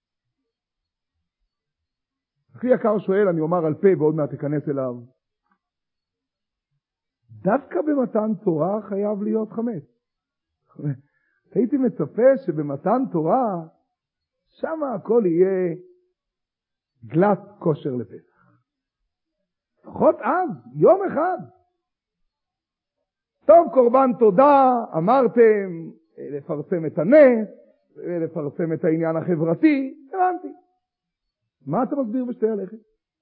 אחי יקר שואל, אני אומר על פה ועוד מעט תיכנס אליו. דווקא במתן תורה חייב להיות חמץ. הייתי מצפה שבמתן תורה, שם הכל יהיה גלת כושר לפסח. לפחות אז, יום אחד. טוב, קורבן תודה, אמרתם לפרסם את הנס, לפרסם את העניין החברתי, הבנתי. מה אתה מסביר בשתי הלכת?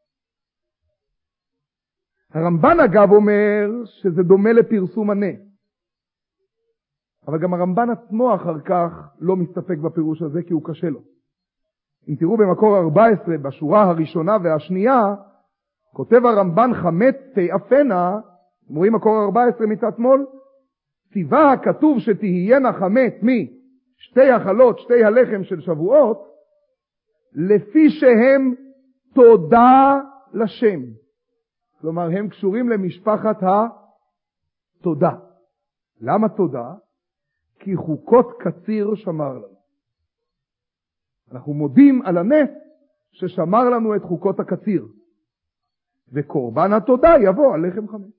הרמב"ן אגב אומר שזה דומה לפרסום הנס. אבל גם הרמב"ן עצמו אחר כך לא מסתפק בפירוש הזה כי הוא קשה לו. אם תראו במקור ארבע עשרה בשורה הראשונה והשנייה, כותב הרמב"ן חמץ תאפנה, רואים מקור ארבע עשרה מצד שמאל, ציווה הכתוב שתהיינה חמץ משתי החלות, שתי הלחם של שבועות, לפי שהם תודה לשם. כלומר, הם קשורים למשפחת התודה. למה תודה? כי חוקות קציר שמר לנו. אנחנו מודים על הנס ששמר לנו את חוקות הקציר. וקורבן התודה יבוא על לחם חמץ.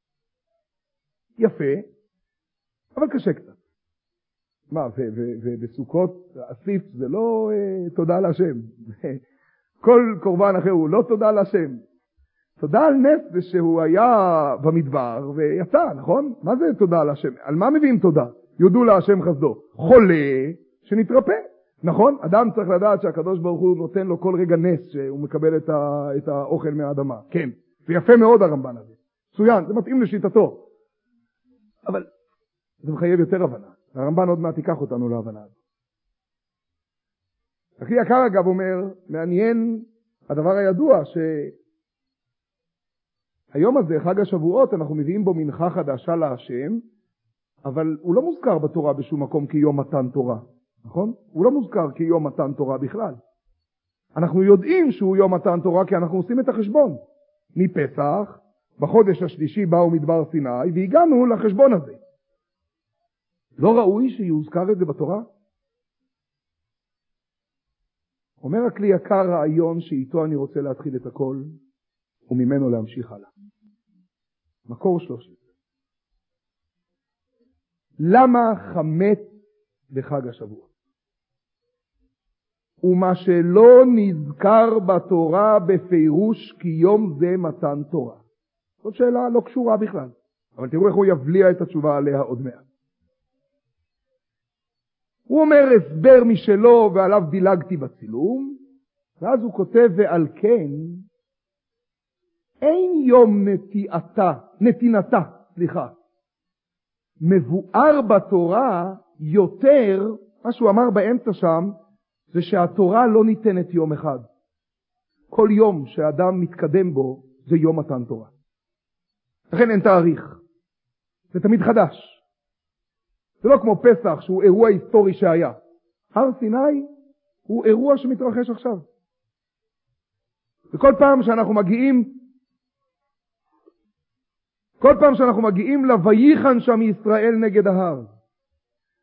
יפה, אבל קשה קצת. מה, ובסוכות אסיף זה לא אה, תודה להשם. כל קורבן אחר הוא לא תודה להשם. תודה על נס זה שהוא היה במדבר ויצא, נכון? מה זה תודה להשם? על מה מביאים תודה? יודו להשם חסדו. חולה שנתרפא, נכון? אדם צריך לדעת שהקדוש ברוך הוא נותן לו כל רגע נס שהוא מקבל את, ה, את האוכל מהאדמה. כן, זה יפה מאוד הרמב"ן הזה. מצוין, זה מתאים לשיטתו. אבל זה מחייב יותר הבנה. הרמב"ן עוד מעט ייקח אותנו להבנה הזאת. אחי יקר אגב אומר, מעניין הדבר הידוע שהיום הזה, חג השבועות, אנחנו מביאים בו מנחה חדשה להשם, אבל הוא לא מוזכר בתורה בשום מקום כיום מתן תורה, נכון? הוא לא מוזכר כיום מתן תורה בכלל. אנחנו יודעים שהוא יום מתן תורה כי אנחנו עושים את החשבון. מפסח, בחודש השלישי באו מדבר סיני, והגענו לחשבון הזה. לא ראוי שיוזכר את זה בתורה? אומר הכלי יקר רעיון שאיתו אני רוצה להתחיל את הכל, וממנו להמשיך הלאה. מקור שלושים. למה חמץ בחג השבועות? ומה שלא נזכר בתורה בפירוש כי יום זה מתן תורה. זאת שאלה לא קשורה בכלל. אבל תראו איך הוא יבליע את התשובה עליה עוד מעט. הוא אומר הסבר משלו ועליו דילגתי בצילום, ואז הוא כותב ועל כן אין יום נטיעתה, נתינתה, סליחה, מבואר בתורה יותר, מה שהוא אמר באמצע שם, זה שהתורה לא ניתנת יום אחד. כל יום שאדם מתקדם בו זה יום מתן תורה. לכן אין תאריך. זה תמיד חדש. זה לא כמו פסח שהוא אירוע היסטורי שהיה. הר סיני הוא אירוע שמתרחש עכשיו. וכל פעם שאנחנו מגיעים, כל פעם שאנחנו מגיעים לויחן שם ישראל נגד ההר,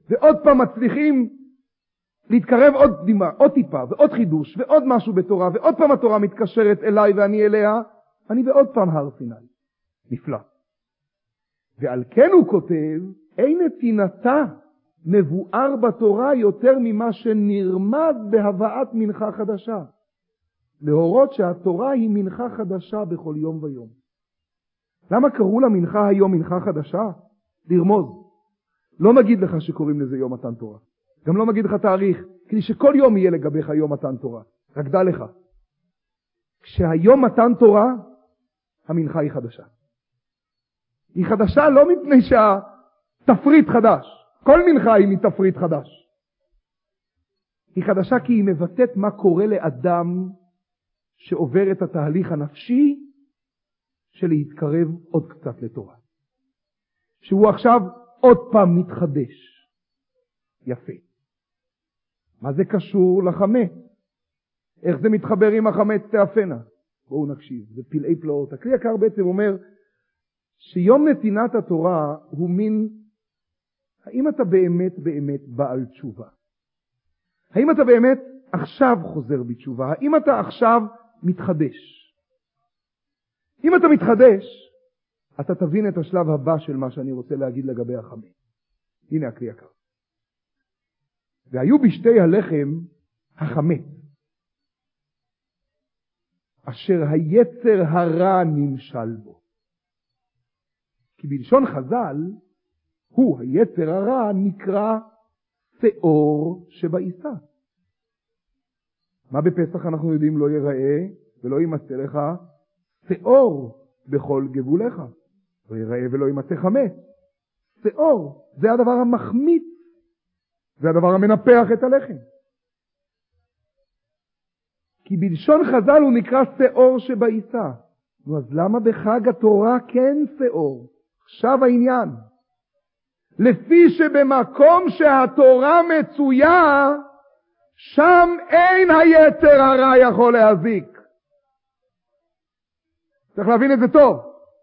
ועוד פעם מצליחים להתקרב עוד דימה, עוד טיפה, ועוד חידוש, ועוד משהו בתורה, ועוד פעם התורה מתקשרת אליי ואני אליה, אני ועוד פעם הר סיני. נפלא. ועל כן הוא כותב, אין נתינתה מבואר בתורה יותר ממה שנרמז בהבאת מנחה חדשה. להורות שהתורה היא מנחה חדשה בכל יום ויום. למה קראו לה מנחה היום מנחה חדשה? לרמוז. לא נגיד לך שקוראים לזה יום מתן תורה. גם לא נגיד לך תאריך, כדי שכל יום יהיה לגביך יום מתן תורה. רק דע לך. כשהיום מתן תורה, המנחה היא חדשה. היא חדשה לא מפני שהתפריט חדש. כל מנחה היא מתפריט חדש. היא חדשה כי היא מבטאת מה קורה לאדם שעובר את התהליך הנפשי של להתקרב עוד קצת לתורה. שהוא עכשיו עוד פעם מתחדש. יפה. מה זה קשור לחמץ? איך זה מתחבר עם החמץ תאפנה? בואו נקשיב, זה פלאי פלאות. הכלי יקר בעצם אומר שיום נתינת התורה הוא מין, האם אתה באמת באמת בעל תשובה? האם אתה באמת עכשיו חוזר בתשובה? האם אתה עכשיו מתחדש? אם אתה מתחדש, אתה תבין את השלב הבא של מה שאני רוצה להגיד לגבי החמץ. הנה הכלי יקר. והיו בשתי הלחם החמץ, אשר היצר הרע נמשל בו. כי בלשון חז"ל, הוא, היצר הרע, נקרא שאור שבעיסה. מה בפסח אנחנו יודעים לא ייראה ולא יימצא לך? שאור בכל גבולך. לא ייראה ולא יימצא חמץ. שאור, זה הדבר המחמיץ. זה הדבר המנפח את הלחם. כי בלשון חז"ל הוא נקרא שאור שבעיסה. נו, אז למה בחג התורה כן שאור? עכשיו העניין. לפי שבמקום שהתורה מצויה, שם אין היצר הרע יכול להזיק. צריך להבין את זה טוב.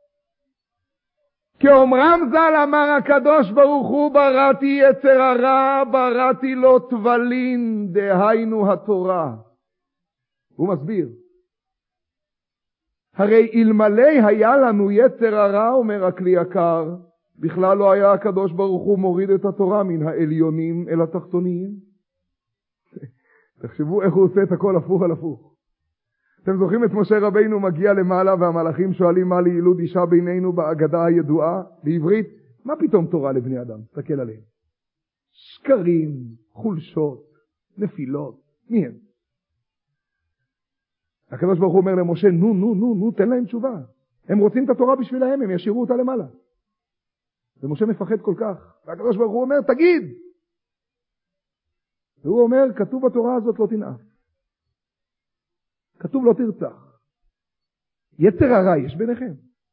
כאומרם ז"ל אמר הקדוש ברוך הוא, בראתי יצר הרע, בראתי לו תבלין, דהיינו התורה. הוא מסביר. הרי אלמלא היה לנו יצר הרע, אומר הכלי יקר, בכלל לא היה הקדוש ברוך הוא מוריד את התורה מן העליונים אל התחתוניים. תחשבו איך הוא עושה את הכל הפוך על הפוך. אתם זוכרים את משה רבינו מגיע למעלה והמלאכים שואלים מה ליילוד אישה בינינו באגדה הידועה בעברית? מה פתאום תורה לבני אדם? תסתכל עליהם. שקרים, חולשות, נפילות. מי הם? הקדוש ברוך הוא אומר למשה, נו, נו, נו, נו, תן להם תשובה. הם רוצים את התורה בשבילהם, הם ישירו אותה למעלה. ומשה מפחד כל כך. והקדוש ברוך הוא אומר, תגיד! והוא אומר, כתוב בתורה הזאת לא תנאף. כתוב לא תרצח. יצר הרע יש ביניכם.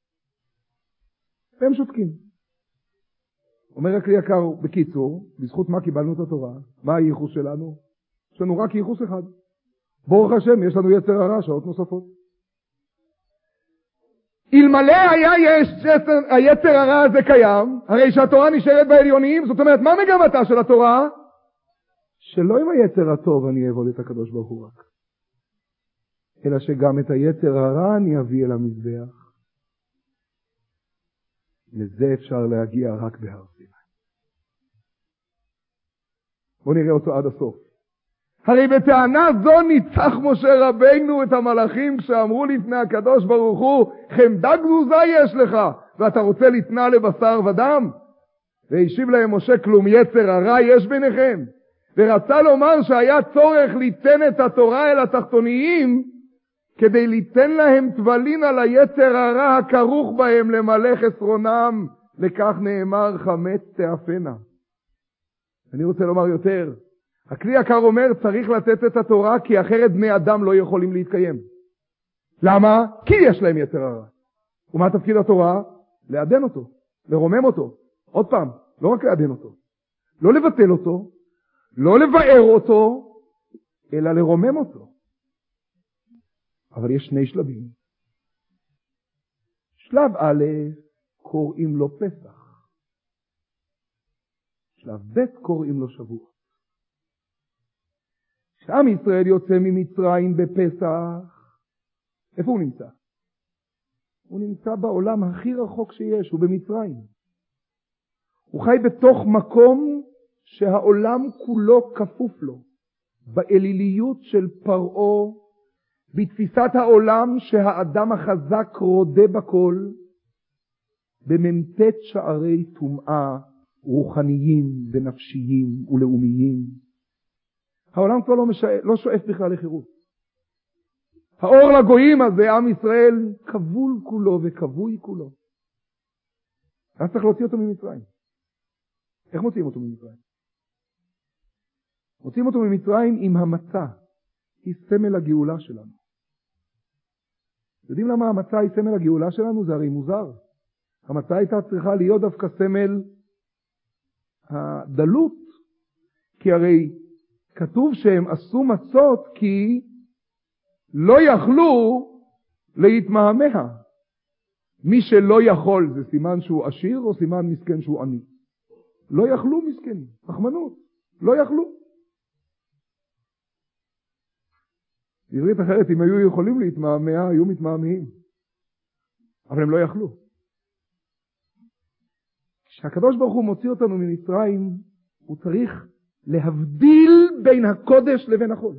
והם שותקים. אומר הכלי יקר בקיצור, בזכות מה קיבלנו את התורה? מה הייחוס שלנו? יש לנו רק ייחוס אחד. ברוך השם, יש לנו יצר הרע, שעות נוספות. אלמלא היה יש היצר הרע הזה קיים, הרי שהתורה נשארת בעליונים, זאת אומרת, מה מגמתה של התורה? שלא עם היצר הטוב אני אעבוד את הקדוש ברוך הוא רק, אלא שגם את היצר הרע אני אביא אל המזבח. לזה אפשר להגיע רק בהר סיני. בואו נראה אותו עד הסוף. הרי בטענה זו ניצח משה רבינו את המלאכים כשאמרו לפני הקדוש ברוך הוא, חמדה גזוזה יש לך, ואתה רוצה לתנא לבשר ודם? והשיב להם משה, כלום יצר הרע יש ביניכם. ורצה לומר שהיה צורך ליתן את התורה אל התחתוניים, כדי ליתן להם תבלין על היצר הרע הכרוך בהם למלא חסרונם, לכך נאמר חמץ תאפנה. אני רוצה לומר יותר, הכלי יקר אומר צריך לתת את התורה כי אחרת בני אדם לא יכולים להתקיים. למה? כי יש להם יצר הרע. ומה תפקיד התורה? לעדן אותו, לרומם אותו. עוד פעם, לא רק לעדן אותו, לא לבטל אותו, לא לבאר אותו, אלא לרומם אותו. אבל יש שני שלבים. שלב א' קוראים לו פסח. שלב שלב ב' קוראים לו שבוע. כשעם ישראל יוצא ממצרים בפסח, איפה הוא נמצא? הוא נמצא בעולם הכי רחוק שיש, הוא במצרים. הוא חי בתוך מקום שהעולם כולו כפוף לו, באליליות של פרעה, בתפיסת העולם שהאדם החזק רודה בכל, בממתת שערי טומאה רוחניים ונפשיים ולאומיים. העולם כבר לא, משא... לא שואף בכלל לחירות. האור לגויים הזה, עם ישראל, כבול כולו וכבוי כולו. אז צריך להוציא אותו ממצרים. איך מוציאים אותו ממצרים? מוציאים אותו ממצרים עם המצה. היא סמל הגאולה שלנו. יודעים למה המצה היא סמל הגאולה שלנו? זה הרי מוזר. המצה הייתה צריכה להיות דווקא סמל הדלות. כי הרי כתוב שהם עשו מצות כי לא יכלו להתמהמה. מי שלא יכול זה סימן שהוא עשיר או סימן מסכן שהוא עני? לא יכלו מסכנים, רחמנות, לא יכלו. בעברית אחרת, אם היו יכולים להתמהמה, היו מתמהמהים. אבל הם לא יכלו. כשהקדוש ברוך הוא מוציא אותנו ממצרים, הוא צריך להבדיל בין הקודש לבין החול.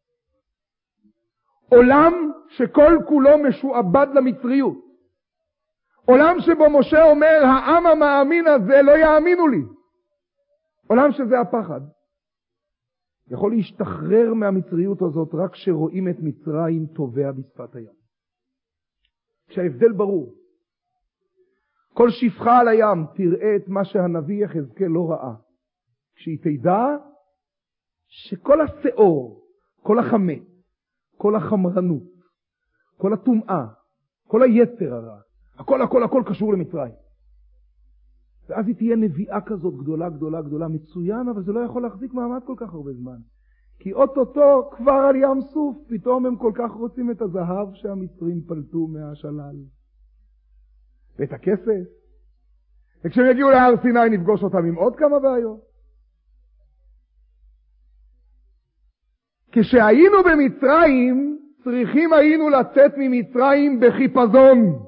עולם שכל כולו משועבד למצריות. עולם שבו משה אומר, העם המאמין הזה לא יאמינו לי. עולם שזה הפחד. יכול להשתחרר מהמצריות הזאת רק שרואים את מצרים טובע בשפת הים. כשההבדל ברור. כל שפחה על הים תראה את מה שהנביא יחזקאל לא ראה. כשהיא תדע שכל השאור, כל החמץ, כל החמרנות, כל הטומאה, כל היתר הרע, הכל הכל הכל קשור למצרים. ואז היא תהיה נביאה כזאת גדולה גדולה גדולה, מצוין, אבל זה לא יכול להחזיק מעמד כל כך הרבה זמן. כי אוטוטו כבר על ים סוף, פתאום הם כל כך רוצים את הזהב שהמצרים פלטו מהשלל. ואת הכסף. וכשהם יגיעו להר סיני נפגוש אותם עם עוד כמה בעיות. כשהיינו במצרים, צריכים היינו לצאת ממצרים בחיפזון.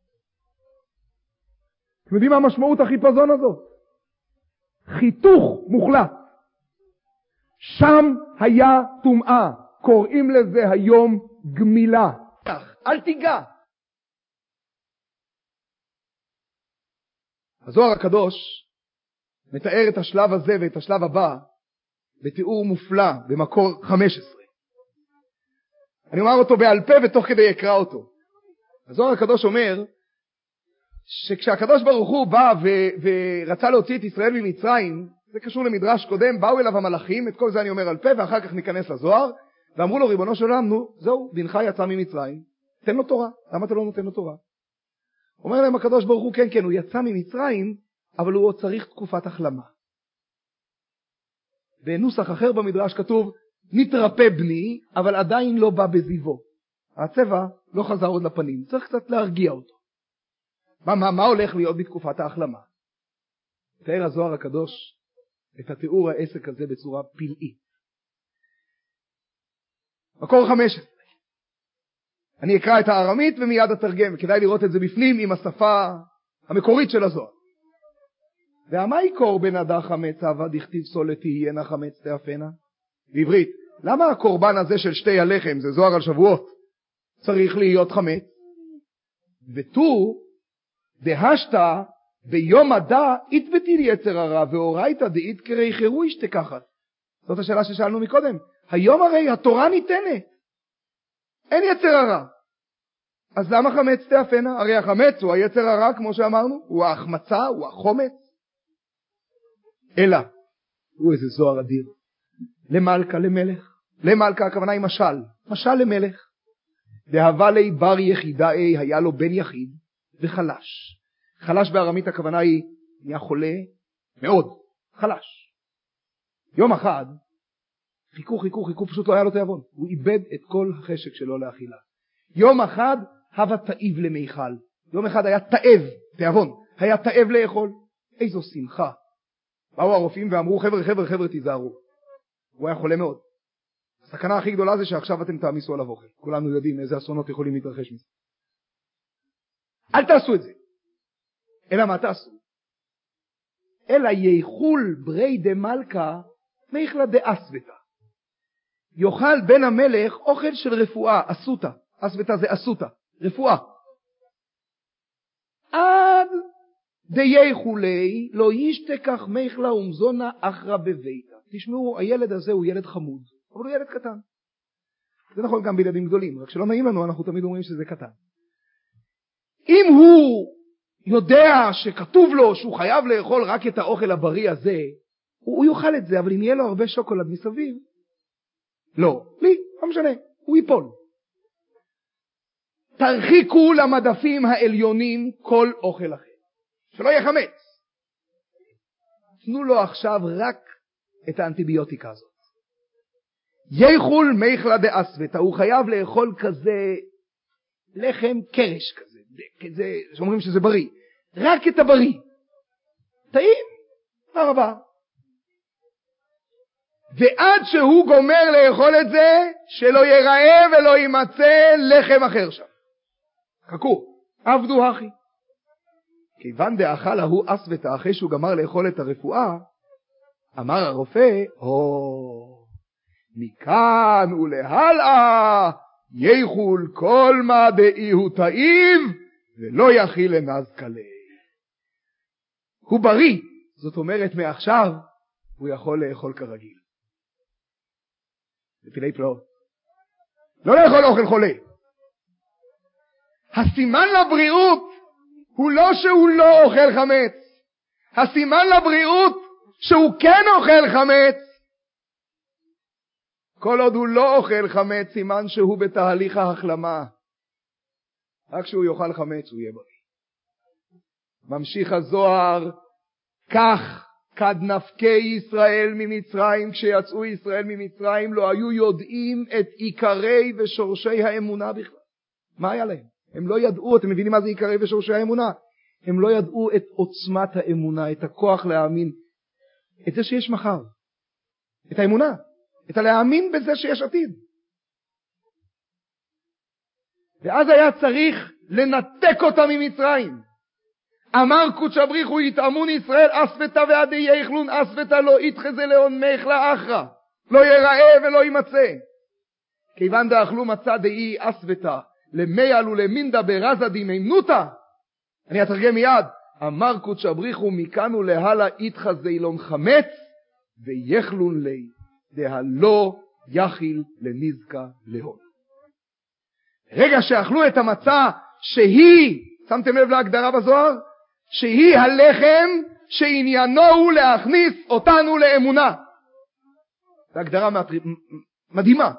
אתם יודעים מה המשמעות החיפזון הזאת? חיתוך מוחלט. שם היה טומאה. קוראים לזה היום גמילה. אל תיגע. הזוהר הקדוש מתאר את השלב הזה ואת השלב הבא בתיאור מופלא במקור חמש עשרה. אני אומר אותו בעל פה ותוך כדי אקרא אותו. הזוהר הקדוש אומר שכשהקדוש ברוך הוא בא ו- ורצה להוציא את ישראל ממצרים, זה קשור למדרש קודם, באו אליו המלאכים, את כל זה אני אומר על פה ואחר כך ניכנס לזוהר, ואמרו לו, ריבונו של עולם, נו, זהו, בנך יצא ממצרים, תן לו תורה. למה אתה לא נותן לו תורה? אומר להם הקדוש ברוך הוא, כן, כן, הוא יצא ממצרים, אבל הוא עוד צריך תקופת החלמה. בנוסח אחר במדרש כתוב, נתרפא בני, אבל עדיין לא בא בזיבו. הצבע לא חזר עוד לפנים, צריך קצת להרגיע אותו. מה, מה, מה הולך להיות בתקופת ההחלמה? תאר הזוהר הקדוש את התיאור העסק הזה בצורה פלאית. מקור חמש עשרה. אני אקרא את הארמית ומיד אתרגם, כדאי לראות את זה בפנים עם השפה המקורית של הזוהר. והמה יקור בן עדה חמץ אבא דכתיב סולת תהיינה חמץ תאפנה? בעברית, למה הקורבן הזה של שתי הלחם, זה זוהר על שבועות, צריך להיות חמץ? ותו דהשתה ביום עדה התבטיל יצר הרע והורייתא דאית כרי חירו שתקחת. זאת השאלה ששאלנו מקודם. היום הרי התורה ניתנת. אין יצר הרע. אז למה חמץ תאפנה? הרי החמץ הוא היצר הרע כמו שאמרנו. הוא ההחמצה, הוא החומץ. אלא, הוא איזה זוהר אדיר. למלכה, למלך. למלכה הכוונה היא משל. משל למלך. דהבה לי בר יחידאי, היה לו בן יחיד וחלש. חלש בארמית הכוונה היא נהיה חולה מאוד. חלש. יום אחד חיכו חיכו חיכו פשוט לא היה לו תיאבון. הוא איבד את כל החשק שלו לאכילה. יום אחד הווה תאיב למיכל. יום אחד היה תאב, תיאבון. היה תאב לאכול. איזו שמחה. באו הרופאים ואמרו, חבר'ה, חבר'ה, חבר'ה, תיזהרו. הוא היה חולה מאוד. הסכנה הכי גדולה זה שעכשיו אתם תעמיסו עליו אוכל. כולנו יודעים איזה אסונות יכולים להתרחש מזה. אל תעשו את זה. אלא מה תעשו? אלא ייחול ברי דמלכה מיכלה דאסבתה. יאכל בן המלך אוכל של רפואה, אסותה. אסבתה זה אסותה, רפואה. עד דייחולי לא ישתכח מיכלה ומזונה אחרא בביתה. תשמעו, הילד הזה הוא ילד חמוד, אבל הוא ילד קטן. זה נכון גם בילדים גדולים, רק שלא נעים לנו, אנחנו תמיד אומרים שזה קטן. אם הוא יודע שכתוב לו שהוא חייב לאכול רק את האוכל הבריא הזה, הוא, הוא יאכל את זה, אבל אם יהיה לו הרבה שוקולד מסביב, לא, לי, לא משנה, הוא ייפול. תרחיקו למדפים העליונים כל אוכל אחר, שלא יהיה חמץ. תנו לו עכשיו רק את האנטיביוטיקה הזאת. ייחול מיכלה דאסבתה, הוא חייב לאכול כזה לחם קרש כזה, כזה שאומרים שזה בריא, רק את הבריא. טעים, מה רבה. ועד שהוא גומר לאכול את זה, שלא ייראה ולא יימצא לחם אחר שם. חכו, עבדו אחי. כיוון דאכל ההוא אסבתה, אחרי שהוא גמר לאכול את הרפואה, אמר הרופא, או, מכאן ולהלאה, ייחול כל מה דאי הוא טעים, ולא יכיל לנזקה לי. הוא בריא, זאת אומרת מעכשיו, הוא יכול לאכול כרגיל. זה פילי פלאות. לא לאכול אוכל חולה. הסימן לבריאות הוא לא שהוא לא אוכל חמץ. הסימן לבריאות שהוא כן אוכל חמץ. כל עוד הוא לא אוכל חמץ, סימן שהוא בתהליך ההחלמה. רק כשהוא יאכל חמץ הוא יהיה בריא. ממשיך הזוהר, כך כד נפקי ישראל ממצרים, כשיצאו ישראל ממצרים לא היו יודעים את עיקרי ושורשי האמונה בכלל. מה היה להם? הם לא ידעו, אתם מבינים מה זה עיקרי ושורשי האמונה? הם לא ידעו את עוצמת האמונה, את הכוח להאמין, את זה שיש מחר, את האמונה, את הלהאמין בזה שיש עתיד. ואז היה צריך לנתק אותם ממצרים. אמר קודש הבריחו יטעמון ישראל אסבתה ועדי ייחלון אסבתה לא יתחזה לאון מיכלה אחרא לא ייראה ולא יימצא. כיוון דאכלו מצא דאי אסבתה למייל ולמינדה ברזה דימיימנותה. אני אתרגם מיד. אמר קודש הבריחו מכאן ולהלה יתחזה אילון חמץ ויחלון לי דהלא יחיל לנזקה להון. רגע שאכלו את המצה שהיא, שמתם לב להגדרה בזוהר? שהיא הלחם שעניינו הוא להכניס אותנו לאמונה. זו הגדרה מדהימה.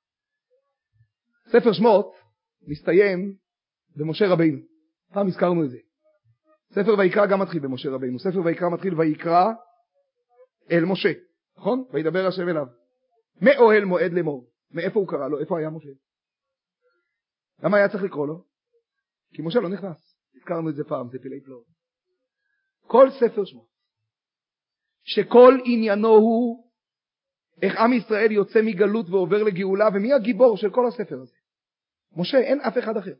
ספר שמות מסתיים במשה רבינו. פעם הזכרנו את זה. ספר ויקרא גם מתחיל במשה רבינו. ספר ויקרא מתחיל ויקרא אל משה. נכון? וידבר השם אליו. מאוהל מועד לאמור. מאיפה הוא קרא לו? איפה היה משה? למה היה צריך לקרוא לו? כי משה לא נכנס. הזכרנו את זה פעם, זה פילי פלאות. כל ספר שמות, שכל עניינו הוא איך עם ישראל יוצא מגלות ועובר לגאולה, ומי הגיבור של כל הספר הזה? משה, אין אף אחד אחר.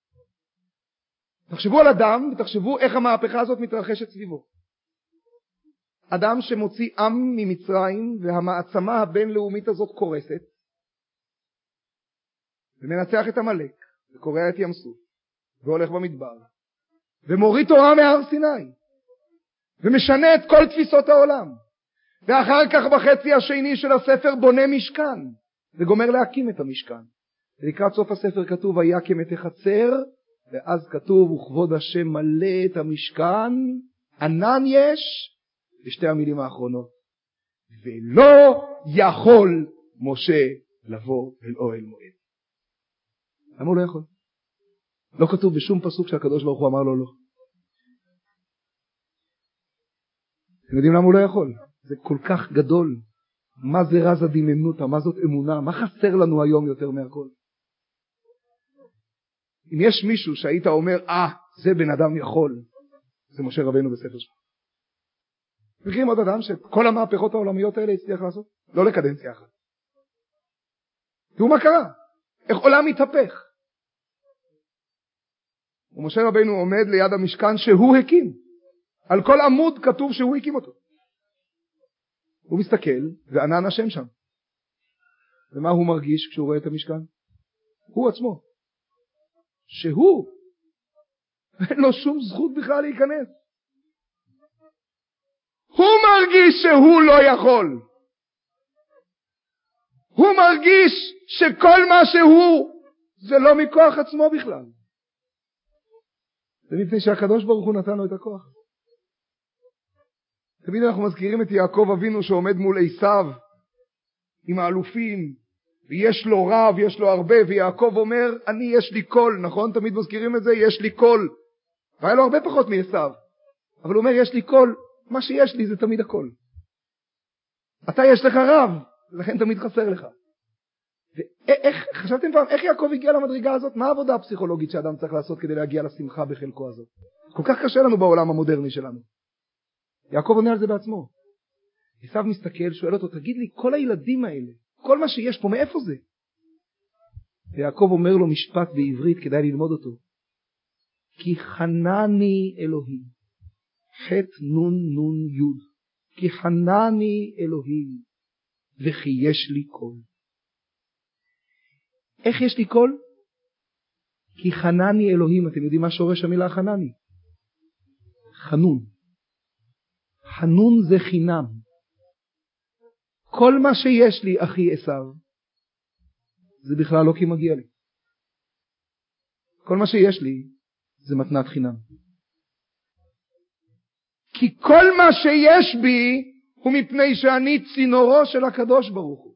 תחשבו על אדם ותחשבו איך המהפכה הזאת מתרחשת סביבו. אדם שמוציא עם ממצרים והמעצמה הבינלאומית הזאת קורסת, ומנצח את עמלק וקורע את ים סוף והולך במדבר ומוריד תורה מהר סיני ומשנה את כל תפיסות העולם, ואחר כך בחצי השני של הספר בונה משכן וגומר להקים את המשכן. ולקראת סוף הספר כתוב ויקם את החצר, ואז כתוב וכבוד השם מלא את המשכן, ענן יש, בשתי המילים האחרונות, ולא יכול משה לבוא אל אוהל מועד. למה הוא לא יכול? לא כתוב בשום פסוק שהקדוש ברוך הוא אמר לו לא. אתם יודעים למה הוא לא יכול? זה כל כך גדול. מה זה רזה דימנותא? מה זאת אמונה? מה חסר לנו היום יותר מהכל? אם יש מישהו שהיית אומר, אה, זה בן אדם יכול, זה משה רבנו בספר שלו. מכירים עוד אדם שכל המהפכות העולמיות האלה הצליח לעשות? לא לקדנציה אחת. תראו מה קרה, איך עולם מתהפך. ומשה רבינו עומד ליד המשכן שהוא הקים. על כל עמוד כתוב שהוא הקים אותו. הוא מסתכל וענן השם שם. ומה הוא מרגיש כשהוא רואה את המשכן? הוא עצמו. שהוא. אין לו שום זכות בכלל להיכנס. הוא מרגיש שהוא לא יכול. הוא מרגיש שכל מה שהוא זה לא מכוח עצמו בכלל. זה מפני שהקדוש ברוך הוא נתן לו את הכוח. תמיד אנחנו מזכירים את יעקב אבינו שעומד מול עשיו עם האלופים, ויש לו רב, יש לו הרבה, ויעקב אומר, אני יש לי קול, נכון? תמיד מזכירים את זה, יש לי קול. והיה לו הרבה פחות מעשיו, אבל הוא אומר, יש לי קול, מה שיש לי זה תמיד הקול. אתה יש לך רב, לכן תמיד חסר לך. ואיך, חשבתם פעם, איך יעקב הגיע למדרגה הזאת? מה העבודה הפסיכולוגית שאדם צריך לעשות כדי להגיע לשמחה בחלקו הזאת? כל כך קשה לנו בעולם המודרני שלנו. יעקב עונה על זה בעצמו. עשיו מסתכל, שואל אותו, תגיד לי, כל הילדים האלה, כל מה שיש פה, מאיפה זה? ויעקב אומר לו משפט בעברית, כדאי ללמוד אותו. כי חנני אלוהים. ח' נון נון יוד. כי חנני אלוהים. וכי יש לי קול. איך יש לי קול? כי חנני אלוהים. אתם יודעים מה שורש המילה חנני? חנון. חנון זה חינם. כל מה שיש לי, אחי עשיו, זה בכלל לא כי מגיע לי. כל מה שיש לי, זה מתנת חינם. כי כל מה שיש בי, הוא מפני שאני צינורו של הקדוש ברוך הוא.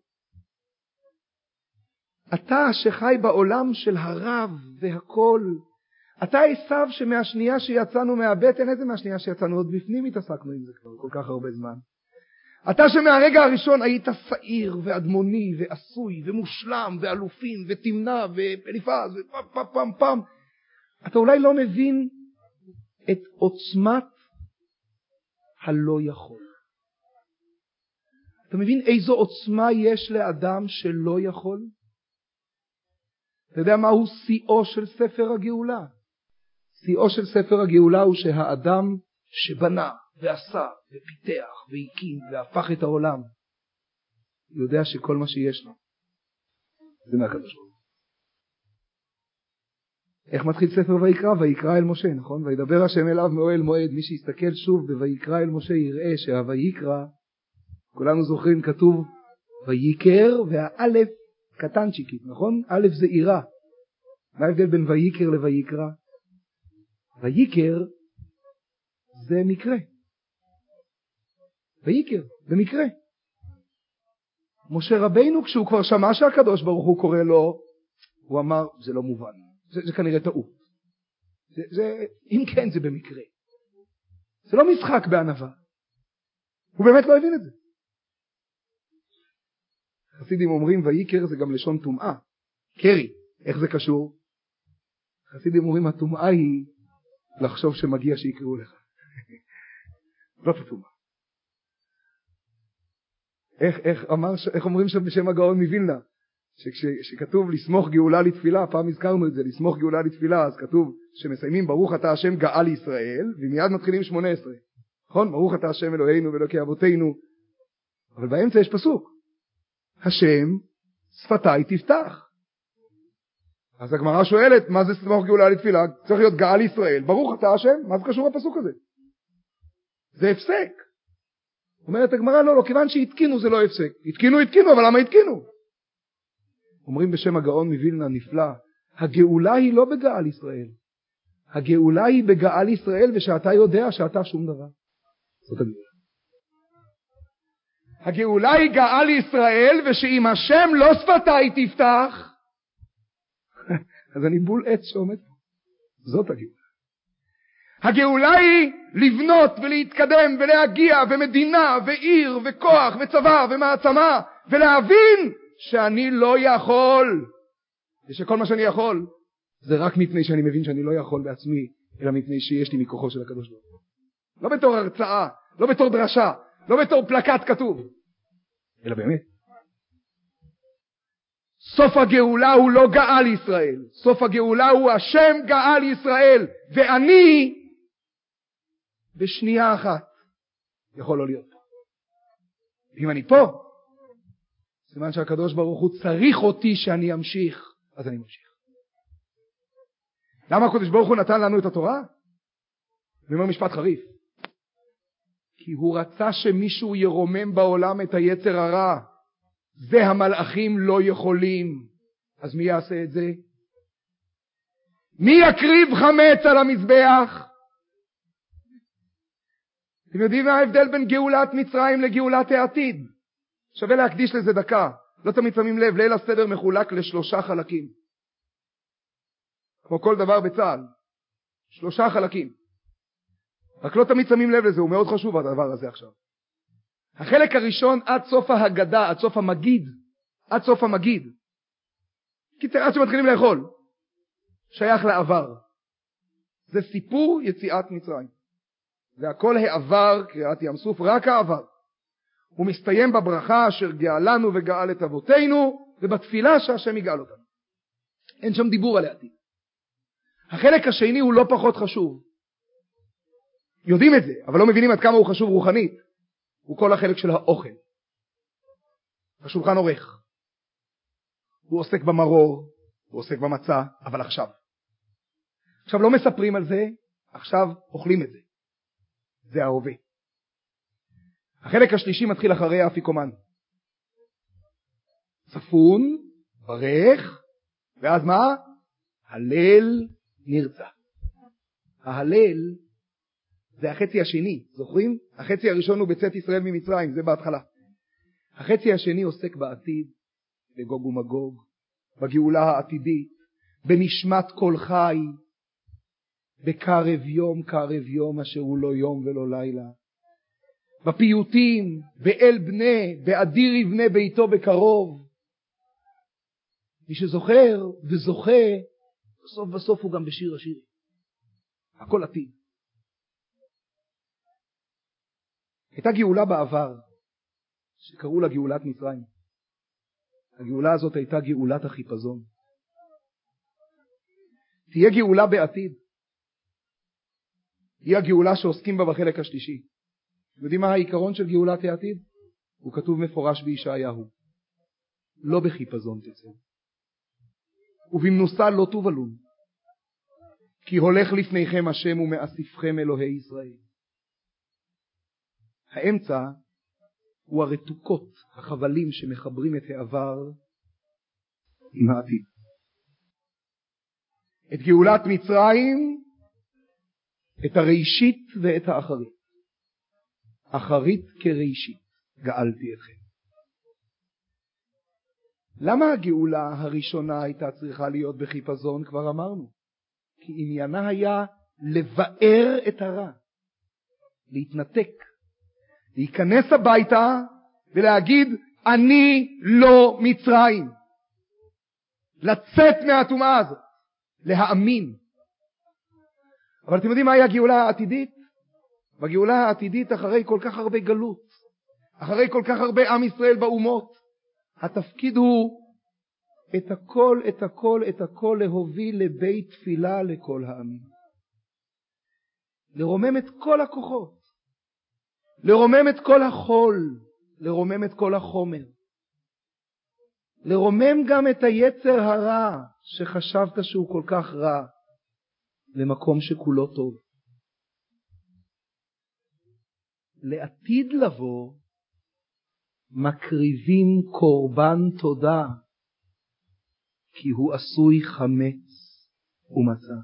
אתה שחי בעולם של הרב והכל, אתה עשיו שמהשנייה שיצאנו מהבטן, איזה מהשנייה שיצאנו? עוד בפנים התעסקנו עם זה כבר כל כך הרבה זמן. אתה שמהרגע הראשון היית שעיר ואדמוני ועשוי ומושלם ואלופים ותמנע ואליפז ופם פם פם פם. אתה אולי לא מבין את עוצמת הלא יכול. אתה מבין איזו עוצמה יש לאדם שלא יכול? אתה יודע מהו שיאו של ספר הגאולה? שיאו של ספר הגאולה הוא שהאדם שבנה ועשה ופיתח והקים והפך את העולם יודע שכל מה שיש לו זה מהקדוש ברוך הוא. איך מתחיל ספר ויקרא? ויקרא אל משה, נכון? וידבר השם אליו מאוהל מועד. מי שיסתכל שוב בויקרא אל משה יראה שהויקרא, כולנו זוכרים, כתוב ויקר והאלף קטנצ'יקית, נכון? א' זה עירה. מה ההבדל בין ויקר לויקרא? ויקר זה מקרה. ויקר, במקרה. משה רבינו, כשהוא כבר שמע שהקדוש ברוך הוא קורא לו, הוא אמר, זה לא מובן. זה, זה כנראה טעות. זה, זה, אם כן, זה במקרה. זה לא משחק בענווה. הוא באמת לא הבין את זה. חסידים אומרים, ויקר זה גם לשון טומאה. קרי, איך זה קשור? חסידים אומרים, הטומאה היא לחשוב שמגיע שיקראו לך. זאת הטומאה. איך, איך, אמר, איך אומרים שם בשם הגאון מווילנה? שכתוב לסמוך גאולה לתפילה, פעם הזכרנו את זה, לסמוך גאולה לתפילה, אז כתוב שמסיימים ברוך אתה השם גאל ישראל, ומיד מתחילים שמונה עשרה. נכון? ברוך אתה השם אלוהינו ואלוקי אבותינו. אבל באמצע יש פסוק. השם שפתיי תפתח. אז הגמרא שואלת, מה זה סמוך גאולה לתפילה? צריך להיות גאל ישראל. ברוך אתה השם, מה זה קשור הפסוק הזה? זה הפסק. אומרת הגמרא, לא, לא, כיוון שהתקינו זה לא הפסק. התקינו, התקינו, אבל למה התקינו? אומרים בשם הגאון מווילנה נפלא, הגאולה היא לא בגאל ישראל. הגאולה היא בגאל ישראל, ושאתה יודע שאתה שום דבר. זאת הגאולה. הגאולה היא גאל ישראל, ושאם השם לא שפתיי תפתח, אז אני בול עץ שעומד פה. זאת הגאולה. הגאולה היא לבנות ולהתקדם ולהגיע ומדינה ועיר וכוח וצבא ומעצמה ולהבין שאני לא יכול, ושכל מה שאני יכול זה רק מפני שאני מבין שאני לא יכול בעצמי, אלא מפני שיש לי מכוחו של הקדוש ברוך הוא. לא בתור הרצאה, לא בתור דרשה, לא בתור פלקט כתוב, אלא באמת. סוף הגאולה הוא לא גאל ישראל, סוף הגאולה הוא השם גאל ישראל, ואני בשנייה אחת יכול לא להיות. אם אני פה, סימן שהקדוש ברוך הוא צריך אותי שאני אמשיך, אז אני ממשיך. למה הקדוש ברוך הוא נתן לנו את התורה? אני אומר משפט חריף. כי הוא רצה שמישהו ירומם בעולם את היצר הרע. זה המלאכים לא יכולים. אז מי יעשה את זה? מי יקריב חמץ על המזבח? אתם יודעים מה ההבדל בין גאולת מצרים לגאולת העתיד? שווה להקדיש לזה דקה. לא תמיד שמים לב, ליל הסדר מחולק לשלושה חלקים. כמו כל דבר בצה"ל. שלושה חלקים. רק לא תמיד שמים לב לזה, הוא מאוד חשוב הדבר הזה עכשיו. החלק הראשון עד סוף ההגדה, עד סוף המגיד, עד סוף המגיד. קיצר, עד שמתחילים לאכול. שייך לעבר. זה סיפור יציאת מצרים. זה הכל העבר, קריאת ים סוף, רק העבר. הוא מסתיים בברכה אשר גאלנו וגאל את אבותינו, ובתפילה שהשם יגאל אותנו. אין שם דיבור על העתיד. החלק השני הוא לא פחות חשוב. יודעים את זה, אבל לא מבינים עד כמה הוא חשוב רוחנית. הוא כל החלק של האוכל. השולחן עורך. הוא עוסק במרור, הוא עוסק במצה, אבל עכשיו. עכשיו לא מספרים על זה, עכשיו אוכלים את זה. זה ההווה. החלק השלישי מתחיל אחרי האפיקומן. צפון, ברך, ואז מה? הלל נרצה. ההלל זה החצי השני, זוכרים? החצי הראשון הוא בצאת ישראל ממצרים, זה בהתחלה. החצי השני עוסק בעתיד, בגוג ומגוג, בגאולה העתידית, בנשמת כל חי, בקרב יום קרב יום אשר הוא לא יום ולא לילה, בפיוטים, באל בנה, באדיר יבנה ביתו בקרוב. מי שזוכר וזוכה, בסוף בסוף הוא גם בשיר השיר. הכל עתיד. הייתה גאולה בעבר, שקראו לה גאולת מצרים. הגאולה הזאת הייתה גאולת החיפזון. תהיה גאולה בעתיד. היא הגאולה שעוסקים בה בחלק השלישי. יודעים מה העיקרון של גאולת העתיד? הוא כתוב מפורש בישעיהו. לא בחיפזון תצא. ובמנוסה לא תובלון. כי הולך לפניכם השם ומאספכם אלוהי ישראל. האמצע הוא הרתוקות, החבלים שמחברים את העבר עם העתיד. את גאולת מצרים, את הראשית ואת האחרית. אחרית כראשית, גאלתי אתכם. למה הגאולה הראשונה הייתה צריכה להיות בחיפזון? כבר אמרנו. כי עניינה היה לבאר את הרע, להתנתק, להיכנס הביתה ולהגיד אני לא מצרים, לצאת מהטומאה הזאת, להאמין. אבל אתם יודעים מהי הגאולה העתידית? בגאולה העתידית אחרי כל כך הרבה גלות, אחרי כל כך הרבה עם ישראל באומות, התפקיד הוא את הכל, את הכל, את הכל להוביל לבית תפילה לכל העמים. לרומם את כל הכוחות, לרומם את כל החול, לרומם את כל החומר, לרומם גם את היצר הרע שחשבת שהוא כל כך רע, למקום שכולו טוב. לעתיד לבוא מקריבים קורבן תודה, כי הוא עשוי חמץ ומצה.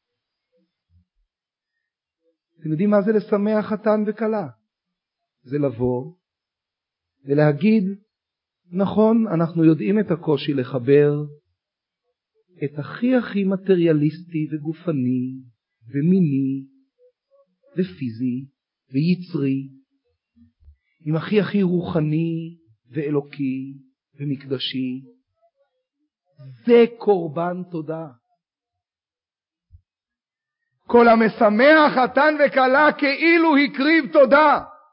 אתם יודעים מה זה לשמח חתן וכלה? זה לבוא ולהגיד, נכון, אנחנו יודעים את הקושי לחבר את הכי הכי מטריאליסטי וגופני ומיני ופיזי ויצרי עם הכי הכי רוחני ואלוקי ומקדשי. זה קורבן תודה. כל המשמח חתן וכלה כאילו הקריב תודה.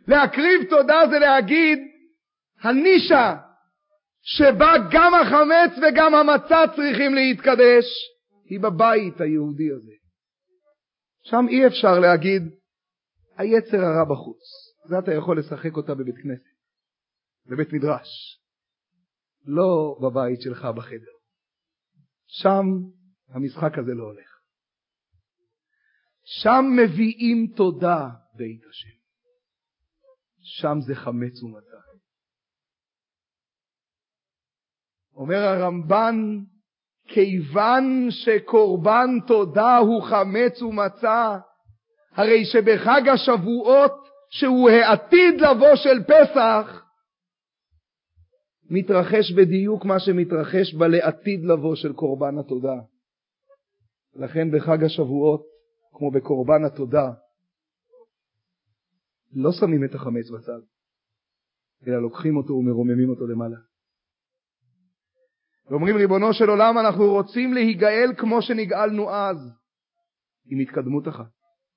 להקריב תודה זה להגיד, הנישה שבה גם החמץ וגם המצה צריכים להתקדש, היא בבית היהודי הזה. שם אי אפשר להגיד, היצר הרע בחוץ. זה אתה יכול לשחק אותה בבית כנסת, בבית מדרש. לא בבית שלך בחדר. שם המשחק הזה לא הולך. שם מביאים תודה בית השם. שם זה חמץ ומצה. אומר הרמב"ן, כיוון שקורבן תודה הוא חמץ ומצה, הרי שבחג השבועות, שהוא העתיד לבוא של פסח, מתרחש בדיוק מה שמתרחש בלעתיד לבוא של קורבן התודה. לכן בחג השבועות, כמו בקורבן התודה, לא שמים את החמץ בצד, אלא לוקחים אותו ומרוממים אותו למעלה. ואומרים, ריבונו של עולם, אנחנו רוצים להיגאל כמו שנגאלנו אז, עם התקדמות אחת.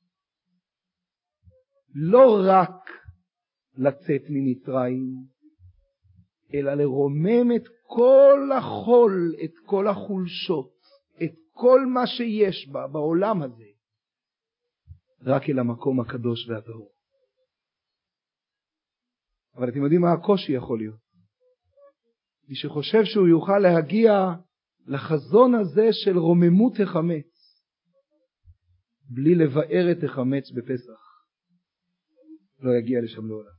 לא רק לצאת ממצרים, אלא לרומם את כל החול, את כל החולשות, את כל מה שיש בה, בעולם הזה, רק אל המקום הקדוש והטהור. אבל אתם יודעים מה הקושי יכול להיות? מי שחושב שהוא יוכל להגיע לחזון הזה של רוממות החמץ, בלי לבאר את החמץ בפסח, לא יגיע לשם לעולם.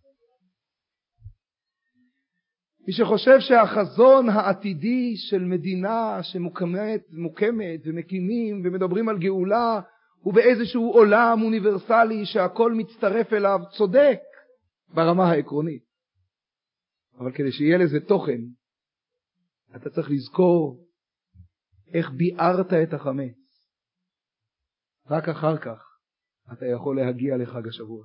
מי שחושב שהחזון העתידי של מדינה שמוקמת מוקמת ומקימים ומדברים על גאולה, הוא באיזשהו עולם אוניברסלי שהכל מצטרף אליו, צודק ברמה העקרונית. אבל כדי שיהיה לזה תוכן, אתה צריך לזכור איך ביארת את החמץ. רק אחר כך אתה יכול להגיע לחג השבוע.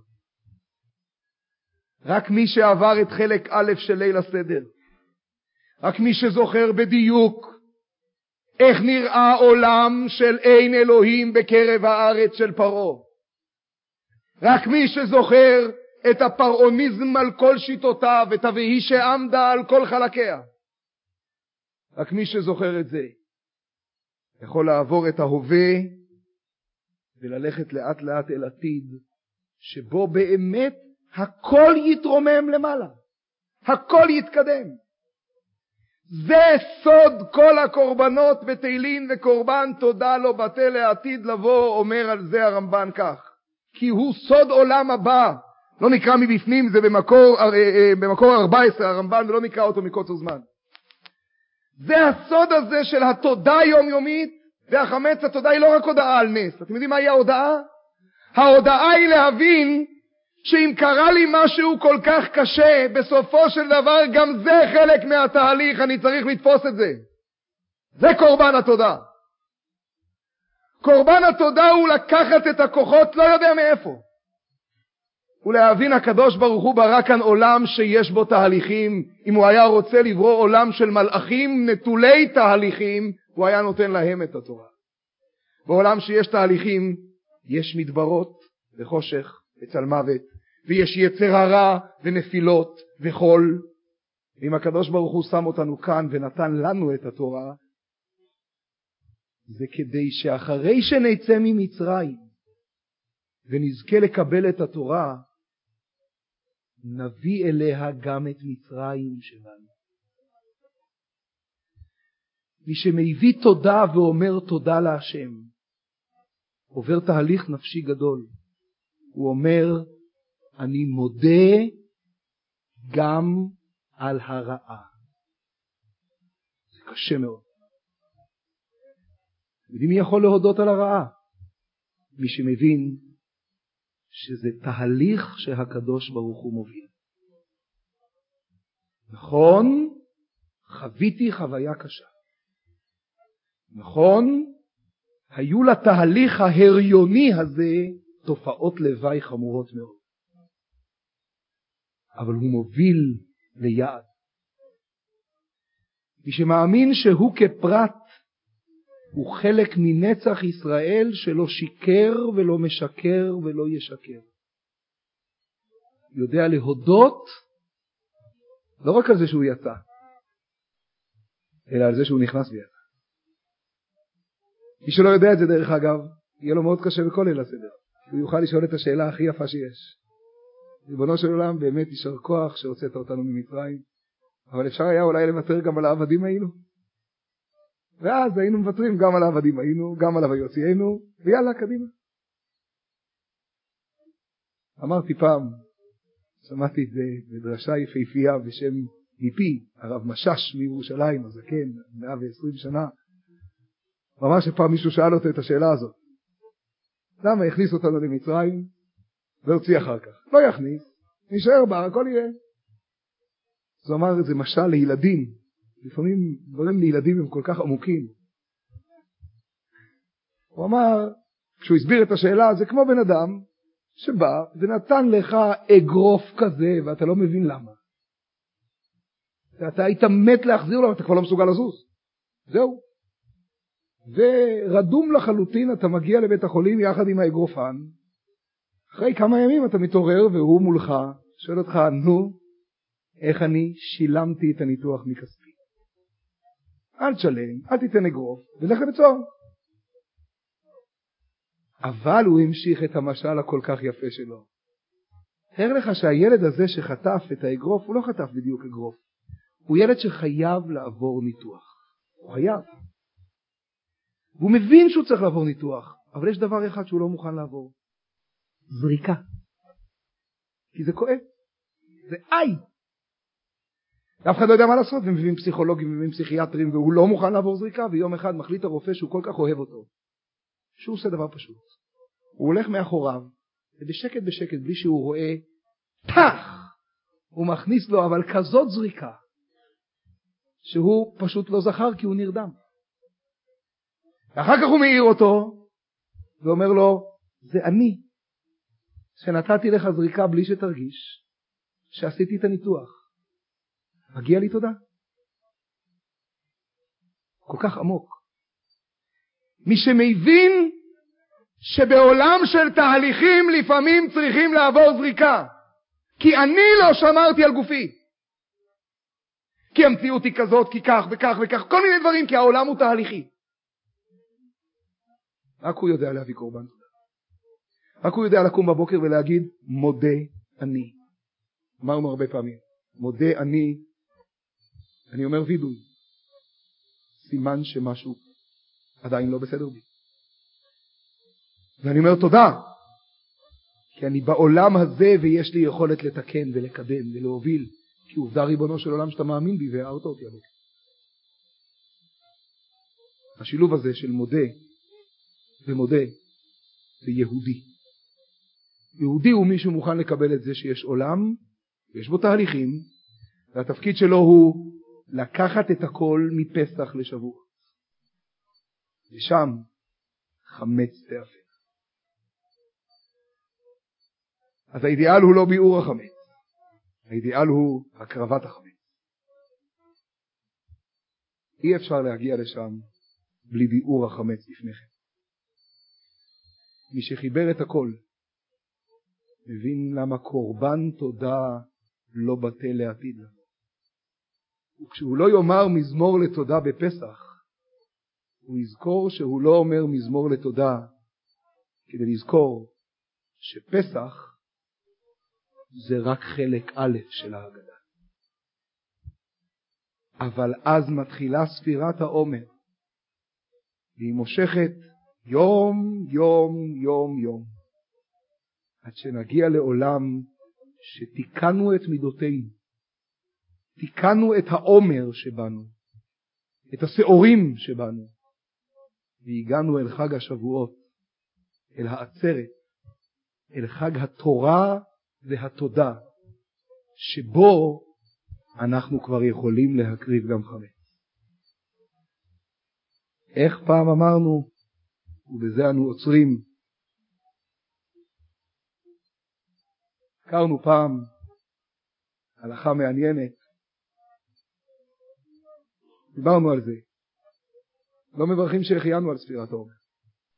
רק מי שעבר את חלק א' של ליל הסדר, רק מי שזוכר בדיוק איך נראה עולם של אין אלוהים בקרב הארץ של פרעה, רק מי שזוכר את הפרעוניזם על כל שיטותיו, את ה"ויהי שעמדה" על כל חלקיה, רק מי שזוכר את זה יכול לעבור את ההווה וללכת לאט לאט אל עתיד שבו באמת הכל יתרומם למעלה, הכל יתקדם. זה סוד כל הקורבנות בתהילין, וקורבן תודה לא בטל לעתיד לבוא. אומר על זה הרמב"ן כך, כי הוא סוד עולם הבא. לא נקרא מבפנים, זה במקור, במקור ארבע עשרה הרמב"ן, ולא נקרא אותו מקוצר זמן. זה הסוד הזה של התודה יומיומית, והחמץ התודה היא לא רק הודעה על נס. אתם יודעים מה היא ההודעה? ההודעה היא להבין שאם קרה לי משהו כל כך קשה, בסופו של דבר גם זה חלק מהתהליך, אני צריך לתפוס את זה. זה קורבן התודה. קורבן התודה הוא לקחת את הכוחות, לא יודע מאיפה. ולהבין הקדוש ברוך הוא ברא כאן עולם שיש בו תהליכים. אם הוא היה רוצה לברוא עולם של מלאכים נטולי תהליכים, הוא היה נותן להם את התורה. בעולם שיש תהליכים, יש מדברות וחושך וצל מוות, ויש יצר הרע ונפילות וחול. ואם הקדוש ברוך הוא שם אותנו כאן ונתן לנו את התורה, זה כדי שאחרי שנצא ממצרים ונזכה לקבל את התורה, נביא אליה גם את מצרים שלנו. מי שמביא תודה ואומר תודה להשם, עובר תהליך נפשי גדול. הוא אומר, אני מודה גם על הרעה. זה קשה מאוד. יודעים מי יכול להודות על הרעה? מי שמבין שזה תהליך שהקדוש ברוך הוא מוביל. נכון, חוויתי חוויה קשה. נכון, היו לתהליך ההריוני הזה תופעות לוואי חמורות מאוד. אבל הוא מוביל ליעד. מי שמאמין שהוא כפרט הוא חלק מנצח ישראל שלא שיקר ולא משקר ולא ישקר. יודע להודות לא רק על זה שהוא יצא, אלא על זה שהוא נכנס ויצא. מי שלא יודע את זה דרך אגב, יהיה לו מאוד קשה בכל ליל הסדר. הוא יוכל לשאול את השאלה הכי יפה שיש. ריבונו של עולם, באמת יישר כוח שהוצאת אותנו ממצרים, אבל אפשר היה אולי לוותר גם על העבדים היינו. ואז היינו מוותרים גם על העבדים היינו, גם על הויוציאנו, ויאללה, קדימה. אמרתי פעם, שמעתי את זה בדרשה יפהפייה בשם מפי, הרב משש מירושלים, הזקן, מאה ועשרים שנה. ממש שפעם מישהו שאל אותו את השאלה הזאת. למה הכניס אותנו למצרים והוציא אחר כך? לא יכניס, נשאר בה, הכל יהיה. אז הוא אמר, זה משל לילדים. לפעמים דברים לילדים הם כל כך עמוקים. הוא אמר, כשהוא הסביר את השאלה, זה כמו בן אדם שבא ונתן לך אגרוף כזה, ואתה לא מבין למה. ואתה היית מת להחזיר לו, אתה כבר לא מסוגל לזוז. זהו. ורדום לחלוטין אתה מגיע לבית החולים יחד עם האגרופן. אחרי כמה ימים אתה מתעורר והוא מולך, שואל אותך, נו, איך אני שילמתי את הניתוח מכספי? אל תשלם, אל תיתן אגרוף, ולך לבית סוהר. אבל הוא המשיך את המשל הכל כך יפה שלו. תאר לך שהילד הזה שחטף את האגרוף, הוא לא חטף בדיוק אגרוף. הוא ילד שחייב לעבור ניתוח. הוא חייב. והוא מבין שהוא צריך לעבור ניתוח, אבל יש דבר אחד שהוא לא מוכן לעבור. זריקה. כי זה כואב. זה איי. אף אחד לא יודע מה לעשות, ומביאים פסיכולוגים ומביאים פסיכיאטרים, והוא לא מוכן לעבור זריקה, ויום אחד מחליט הרופא שהוא כל כך אוהב אותו. שהוא עושה דבר פשוט. הוא הולך מאחוריו, ובשקט בשקט, בלי שהוא רואה, תח! הוא מכניס לו, אבל כזאת זריקה, שהוא פשוט לא זכר כי הוא נרדם. ואחר כך הוא מעיר אותו, ואומר לו, זה אני, שנתתי לך זריקה בלי שתרגיש, שעשיתי את הניתוח. מגיע לי תודה. כל כך עמוק. מי שמבין שבעולם של תהליכים לפעמים צריכים לעבור זריקה, כי אני לא שמרתי על גופי. כי המציאות היא כזאת, כי כך וכך וכך, כל מיני דברים, כי העולם הוא תהליכי. רק הוא יודע להביא קורבן. רק הוא יודע לקום בבוקר ולהגיד, מודה אני. אמרנו הרבה פעמים, מודה אני, אני אומר וידוי, סימן שמשהו עדיין לא בסדר בי. ואני אומר תודה, כי אני בעולם הזה ויש לי יכולת לתקן ולקדם ולהוביל, כי עובדה ריבונו של עולם שאתה מאמין בי והערת אותי עליו. השילוב הזה של מודה ומודה זה יהודי. יהודי הוא מישהו מוכן לקבל את זה שיש עולם, יש בו תהליכים, והתפקיד שלו הוא לקחת את הכל מפסח לשבוע. ושם חמץ תאפה. אז האידיאל הוא לא ביעור החמץ. האידיאל הוא הקרבת החמץ. אי אפשר להגיע לשם בלי ביעור החמץ לפני כן. מי שחיבר את הכל, מבין למה קורבן תודה לא בטל לעתיד לנו. וכשהוא לא יאמר מזמור לתודה בפסח, הוא יזכור שהוא לא אומר מזמור לתודה, כדי לזכור שפסח זה רק חלק א' של ההגדה. אבל אז מתחילה ספירת העומר, והיא מושכת יום, יום, יום, יום, עד שנגיע לעולם שתיקנו את מידותינו, תיקנו את העומר שבנו, את השעורים שבנו, והגענו אל חג השבועות, אל העצרת, אל חג התורה והתודה, שבו אנחנו כבר יכולים להקריב גם חמץ. איך פעם אמרנו, ובזה אנו עוצרים, הכרנו פעם הלכה מעניינת, דיברנו על זה, לא מברכים שהחיינו על ספירת העומר,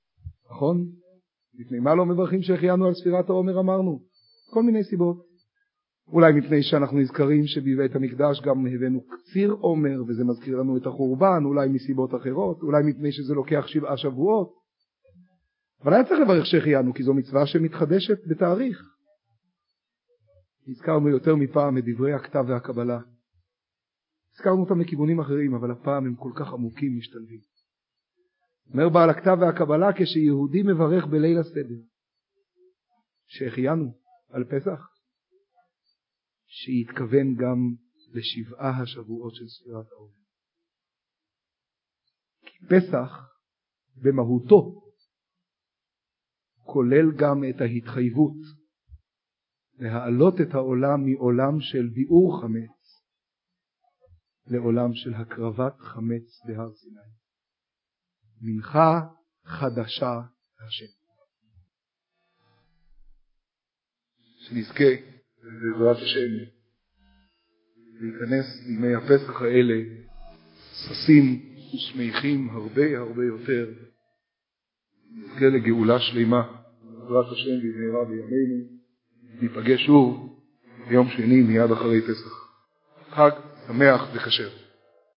נכון? לפני מה לא מברכים שהחיינו על ספירת העומר? אמרנו כל מיני סיבות. אולי מפני שאנחנו נזכרים שבבית המקדש גם הבאנו קציר עומר, וזה מזכיר לנו את החורבן, אולי מסיבות אחרות, אולי מפני שזה לוקח שבעה שבועות. אבל היה צריך לברך שהחיינו, כי זו מצווה שמתחדשת בתאריך. הזכרנו יותר מפעם את דברי הכתב והקבלה. הזכרנו אותם לכיוונים אחרים, אבל הפעם הם כל כך עמוקים משתלבים. אומר בעל הכתב והקבלה, כשיהודי מברך בליל הסדר, שהחיינו על פסח, שיתכוון גם לשבעה השבועות של ספירת העולם. כי פסח במהותו כולל גם את ההתחייבות להעלות את העולם מעולם של ביעור חמץ לעולם של הקרבת חמץ בהר סיני. מנחה חדשה להשם. שנזכה בעזרת השם להיכנס לימי הפסח האלה ששים ושמחים הרבה הרבה יותר. נזכה לגאולה שלמה בעזרת השם במהרה בימינו. ניפגש שוב ביום שני מיד אחרי פסח. חג שמח וכשר.